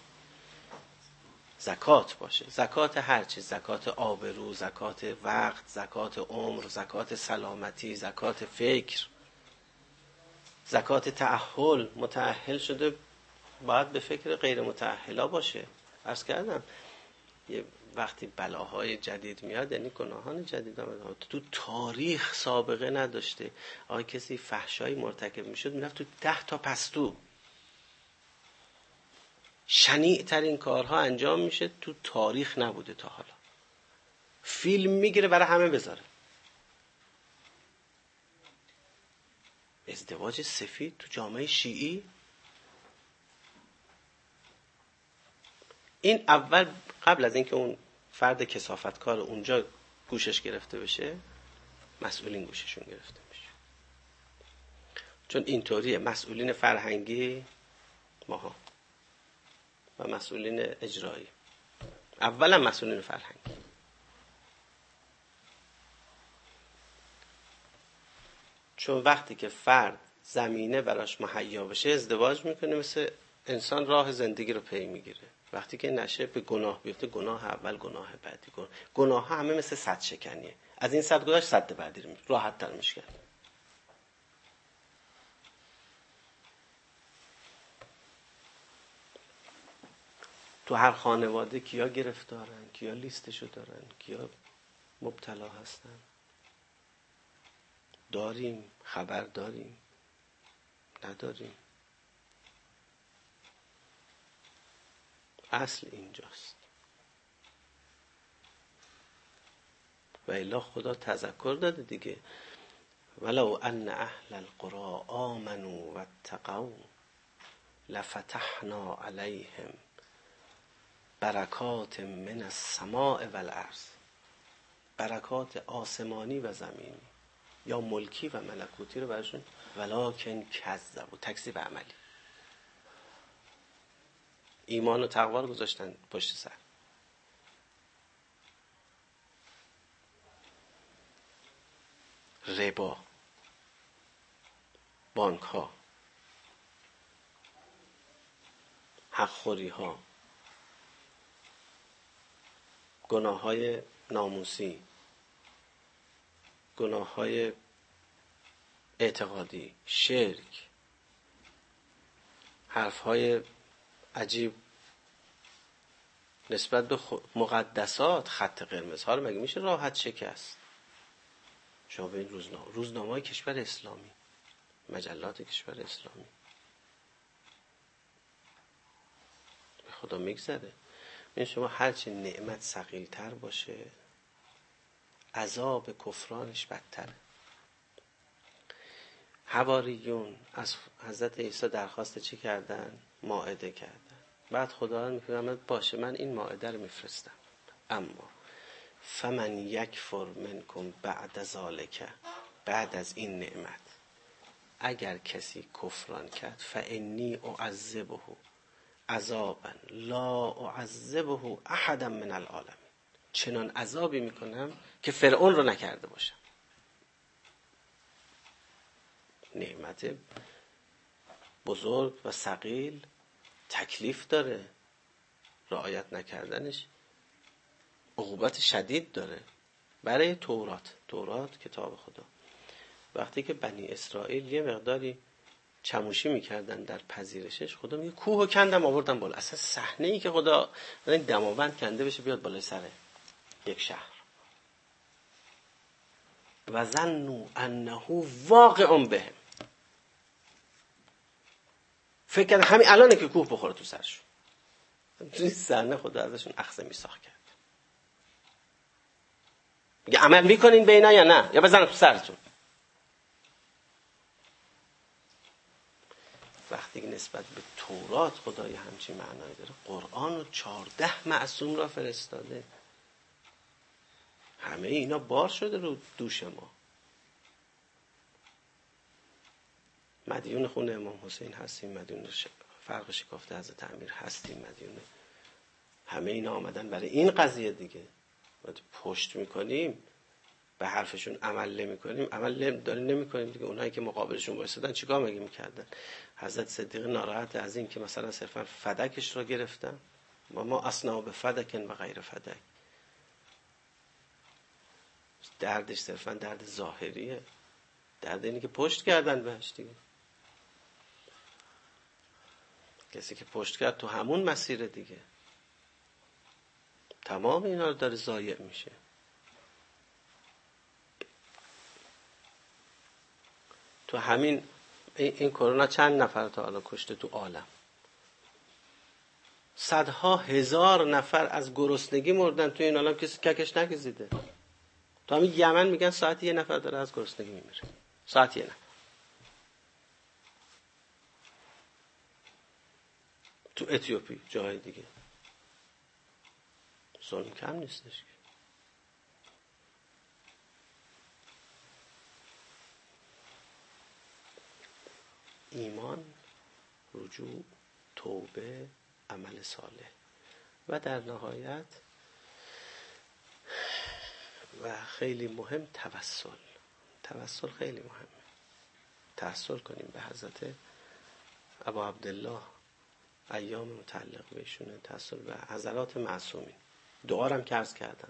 زکات باشه. زکات هر چیز، زکات آبرو، زکات وقت، زکات عمر، زکات سلامتی، زکات فکر، زکات تأهل. متأهل شده باید به فکر غیر متأهلا باشه. عرض کردم یه وقتی بلاهای جدید میاد یعنی گناهان جدید آمده. تو تاریخ سابقه نداشته. کسی فحشایی مرتکب میشد میرفت تو 10 تا پستو. شنیع ترین کارها انجام میشه تو تاریخ نبوده تا حالا. فیلم میگیره برای همه بذاره. ازدواج سفید تو جامعه شیعی. این اول قبل از اینکه اون فرد کثافتکار اونجا گوشش گرفته بشه، مسئولین گوششون گرفته میشه. چون اینطوریه. مسئولین فرهنگی ماها و مسئولین اجرایی. اولا مسئولین فرهنگی. چون وقتی که فرد زمینه براش مهیا بشه ازدواج میکنه، مثل انسان راه زندگی رو پی میگیره وقتی که نشه به گناه بیفته، گناه اول، گناه بعدی، گناه ها همه مثل سد شکنیه. از این سد گذاشت سد بعدی رو راحت تر میشه کرد. تو هر خانواده کیا گرفتارن، کیا لیستشو دارن، کیا مبتلا هستن، داریم، خبر داریم، نداریم. اصل اینجاست. و الا خدا تذکر داده دیگه، ولو ان اهل القرى آمنوا واتقوا لفتحنا علیهم برکات من السماء والارض. برکات آسمانی و زمینی یا ملکی و ملکوتی رو برشون، ولکن کذبوا، تکذیب عملی. ایمان و تقوا رو گذاشتن پشت سر. ربا، بانک ها، حق خوری ها، گناه های ناموسی، گناه های اعتقادی، شرک، حرف های عجیب نسبت به مقدسات، خط قرمز ها رو مگه میشه راحت شکست؟ شما به این روزنامه های کشور اسلامی، مجلات کشور اسلامی، به خدا میگذره. این شما هرچی نعمت ثقیل‌تر باشه عذاب کفرانش بدتره. حواریون از حضرت عیسی درخواست چی کردن؟ مائده کردن. بعد خدا میفرماید باشه من این مائده رو میفرستم، اما فمن یکفر منکم بعد ذالک، بعد از این نعمت اگر کسی کفران کرد، فانی اعذبه عذابا لا اعذبه احدا من العالمین، چنان عذابی میکنم که فرعون رو نکرده باشم. نعمت بزرگ و ثقیل تکلیف داره، رعایت نکردنش عقوبت شدید داره. برای تورات کتاب خدا، وقتی که بنی اسرائیل یه مقداری چموشی میکردن در پذیرشش، خدا میگه کوهو کندم آوردم بالا. اصلا صحنه ای که خدا دماوند کنده بشه بیاد بالای سر یک شهر. و ظنوا انه واقع بهم، فکر کرد همین الانه که کوه بخوره تو سرشون. این صحنه خدا ازشون اخذ میثاق کرد. میگه عمل میکنین به اینا یا نه، یا بزنم تو سرتون. وقتی که نسبت به تورات خدا یه همچین معنایی داره، قرآن و 14 معصوم را فرستاده. همه اینا بار شده رو دوش ما. مدیون خون امام حسین هستیم، مدیون فرق شکافته حضرت امیر هستیم، مدیون همه اینا آمدن برای این قضیه دیگه. پشت میکنیم، به حرفشون عمل نمی‌کنیم، عمل داریم نمی‌کنیم دیگه. اونایی که مقابلشون وایسادن چیکار مگه می‌کردن؟ حضرت صدیق ناراحت از این که مثلا صرفا فدکش رو گرفتن، و ما اصلا به فدکن و غیر فدک. دردش صرفا درد ظاهریه، درد اینی که پشت کردن بهش دیگه. کسی که پشت کرد تو همون مسیر دیگه، تمام اینا رو داره ضایع میشه. تو همین این کرونا چند نفر تا حالا کشته تو عالم؟ صدها هزار نفر از گرسنگی مردن تو این عالم، کسی ککش نگزیده. تو همین یمن میگن ساعتی 1 نفر داره از گرسنگی میمیره، ساعتی 1 نفر. تو اتیوپی، جای دیگه ظلم کم نیستش. ایمان، رجوع، توبه، عمل صالح و در نهایت و خیلی مهم توسل. توسل خیلی مهمه. توسل کنیم به حضرت ابا عبدالله ایام متعلق بهشونه، توسل به حضرات معصومین. دعا هم که عرض کردن.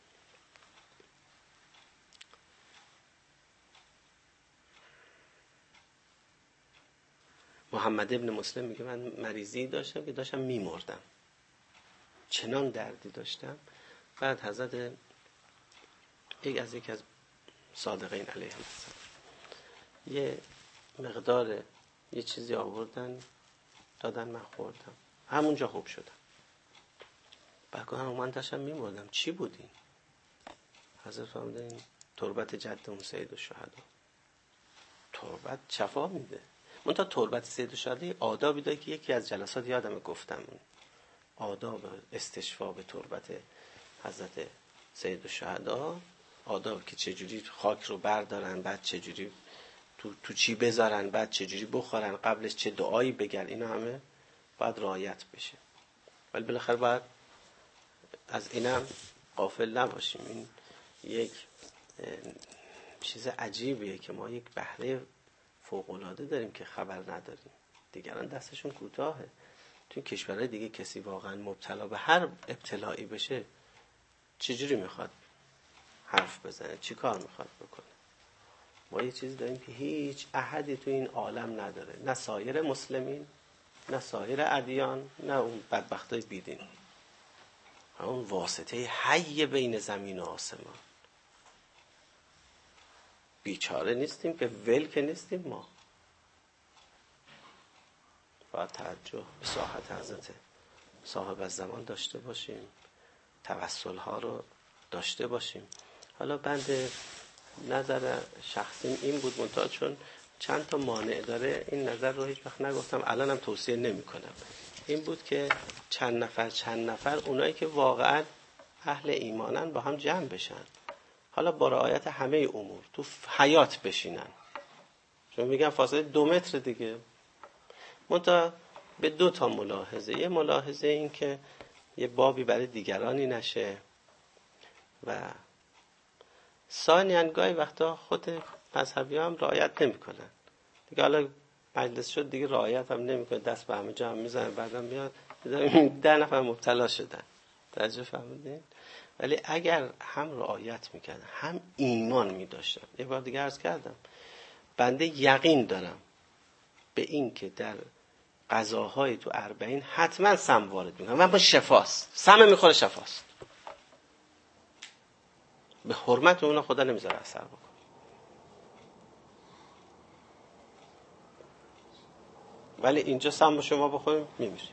محمد ابن مسلم میگه من مریضی داشتم که داشتم میمردم، چنان دردی داشتم. بعد حضرت یکی از صادقین علیه السلام یه مقدار یه چیزی آوردن دادن، من خوردم، همونجا خوب شدم. بعد من داشتم میمردم، چی بود این؟ حضرت فرمودن این تربت جدمون سید الشهدا. تربت شفا میده. منتها تربت سید الشهدا آدابی داره که یکی از جلسات یادم گفتم، آداب استشفا به تربت حضرت سید الشهدا، آداب که چجوری خاک رو بردارن، بعد چجوری تو چی بذارن، بعد چجوری بخورن، قبلش چه دعایی بگن، اینا همه باید رعایت بشه. ولی بالاخره باید از اینم غافل نباشیم. این یک چیز عجیبیه که ما یک بهره فوق‌العاده داریم که خبر نداریم. دیگران دستشون کوتاهه. تو کشورهای دیگه کسی واقعا مبتلا به هر ابتلایی بشه چجوری میخواد حرف بزنه، چی کار میخواد بکنه؟ ما یه چیزی داریم که هیچ احدی تو این عالم نداره، نه سایر مسلمین، نه سایر ادیان، نه اون بدبختای بیدین. اون واسطه حی بین زمین و آسمان. بیچاره نیستیم که، ول که نیستیم. ما باید توجه به ساحت حضرت صاحب الزمان داشته باشیم، توسل ها رو داشته باشیم. حالا بند نظر شخصیم این بود، منتها چون چند تا مانع داره این نظر رو هیچ وقت نگفتم، الانم توصیه نمی کنم. این بود که چند نفر اونایی که واقعا اهل ایمانن با هم جمع بشن، حالا با رعایت همه امور تو حیات بشینن. چون میگم فاصله 2 متر دیگه. منتها به 2 تا ملاحظه. یه ملاحظه این که یه بابی برای دیگرانی نشه، و ثانیاً گاهی وقتا خود مذهبی هم رعایت نمی کنن دیگه. حالا مجلس شد دیگه رعایت هم نمی کنه، دست به همه جمع میزنن، بعدم میاد 10 نفر مبتلا شدن. توجه فرمودین؟ ولی اگر هم رعایت میکردن هم ایمان میداشتن، یه بار دیگه عرض کردم بنده یقین دارم به این که در غذاهای تو 40 حتما سم وارد میکنن و با شفاست، سم میخوره شفاست، به حرمت اونا خدا نمیذاره اثر بکنه. ولی اینجا سم شما بخوریم میمیریم.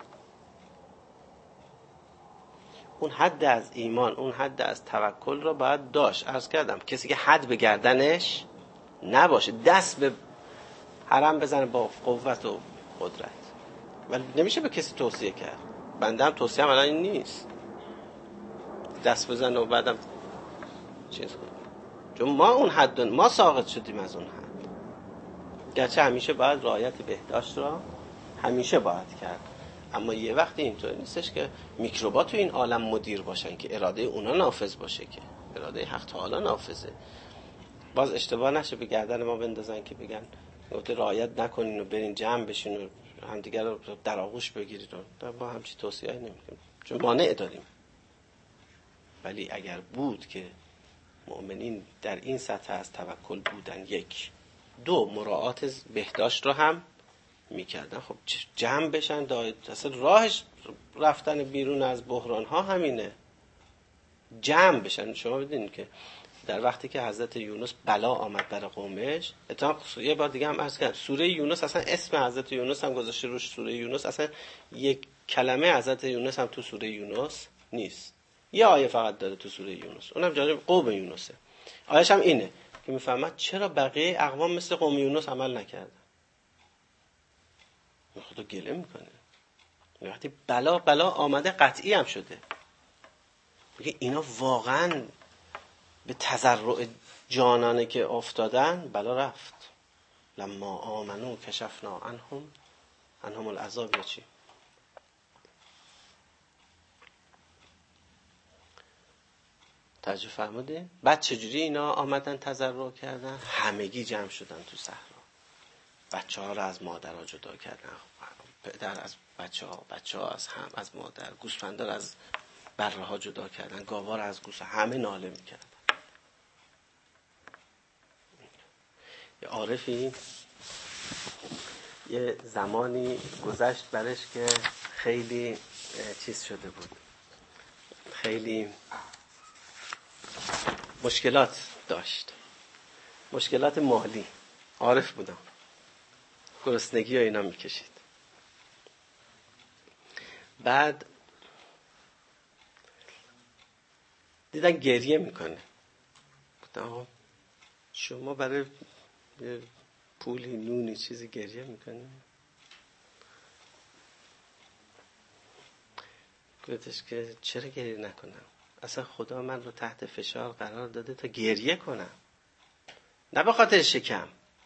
اون حد از ایمان، اون حد از توکل رو باید داشت. عرض کردم کسی که حد به گردنش نباشه، دست به حرم بزنه با قوت و قدرت، ولی نمیشه به کسی توصیه کرد. بنده هم توصیه هم الان این نیست دست بزنه و بعدم چیز کنه، چون ما اون حد، ما ساقط شدیم از اون حد. گرچه همیشه باید رعایت بهداشت را همیشه باید کرد، اما یه وقتی اینطور نیستش که میکروبات تو این عالم مدیر باشن که اراده اونا نافذ باشه، که اراده حق تعالی نافذه. باز اشتباه نشه به گردن ما بندازن که بگن گفته رعایت نکنین و برین جمع بشین و همدیگر رو در آغوش بگیرید. با همچی توصیه‌ای نمی‌کنیم چون مانع داریم. ولی اگر بود که مؤمنین در این سطح از توکل بودن، 1، 2 مراعات بهداشت رو هم میکردن، خب جمع بشن. اصلا راهش رفتن بیرون از بحران ها همینه، جمع بشن. شما بدونید که در وقتی که حضرت یونس بلا آمد برای قومش، یه بار دیگه هم عرض کردم سوره یونس اصلا اسم حضرت یونس هم گذاشته روش سوره یونس، اصلا یک کلمه حضرت یونس هم تو سوره یونس نیست. یه آیه فقط داره تو سوره یونس، اونم جالب قوم یونسه. آیه‌ش هم اینه که میفهمد چرا بقیه اقوام مثل قوم یونس عمل نکردن. خدا گله میکنه وقتی بلا آمده، قطعی هم شده، میگه اینا واقعا به تضرع جانانه که افتادن بلا رفت. لما آمنو کشفنا عنهم العذاب، یا چی؟ توجه فرمودین؟ بعد چجوری اینا آمدن تضرع کردن؟ همگی جمع شدن تو صحرا، بچه ها رو از مادرها جدا کردن، پدر از بچه ها از هم، از مادر، گوسفندا رو از بره ها جدا کردن، گاوا رو از گوسفند، همه ناله میکردن. یه عارفی یه زمانی گذشت برش که خیلی چیز شده بود، خیلی مشکلات داشت، مشکلات مالی. عارف بودم، گرسنگی و اینا میکشید. بعد دیدن گریه میکنه. گفتم شما برای پولی نونی چیزی گریه میکنه؟ گفتش که چرا گریه نکنم؟ اصلا خدا من رو تحت فشار قرار داده تا گریه کنم، نه به خاطر شکم.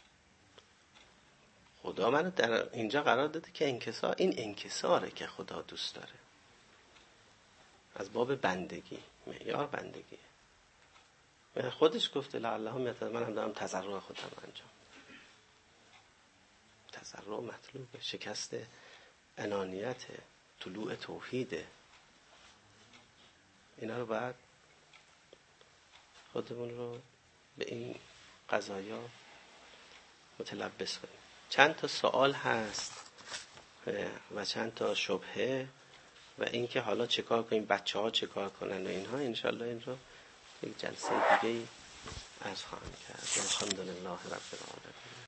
خدا منو در اینجا قرار داده که انکسار، این انکساره که خدا دوست داره. از باب بندگی، معیار بندگیه. خودش گفته لعلهم یتقون، من هم دارم تضرع خودم انجام. تضرع مطلوبه، شکست انانیت، طلوع توحیده. اینا رو باید خودمون رو به این قضایا متلبس کنیم. چند تا سوال هست و چند تا شبهه و اینکه حالا چیکار کنیم، بچه‌ها چیکار کنن و اینها. انشالله این رو یک جلسه دیگه عرض خواهم کرد. الحمدلله رب العالمین.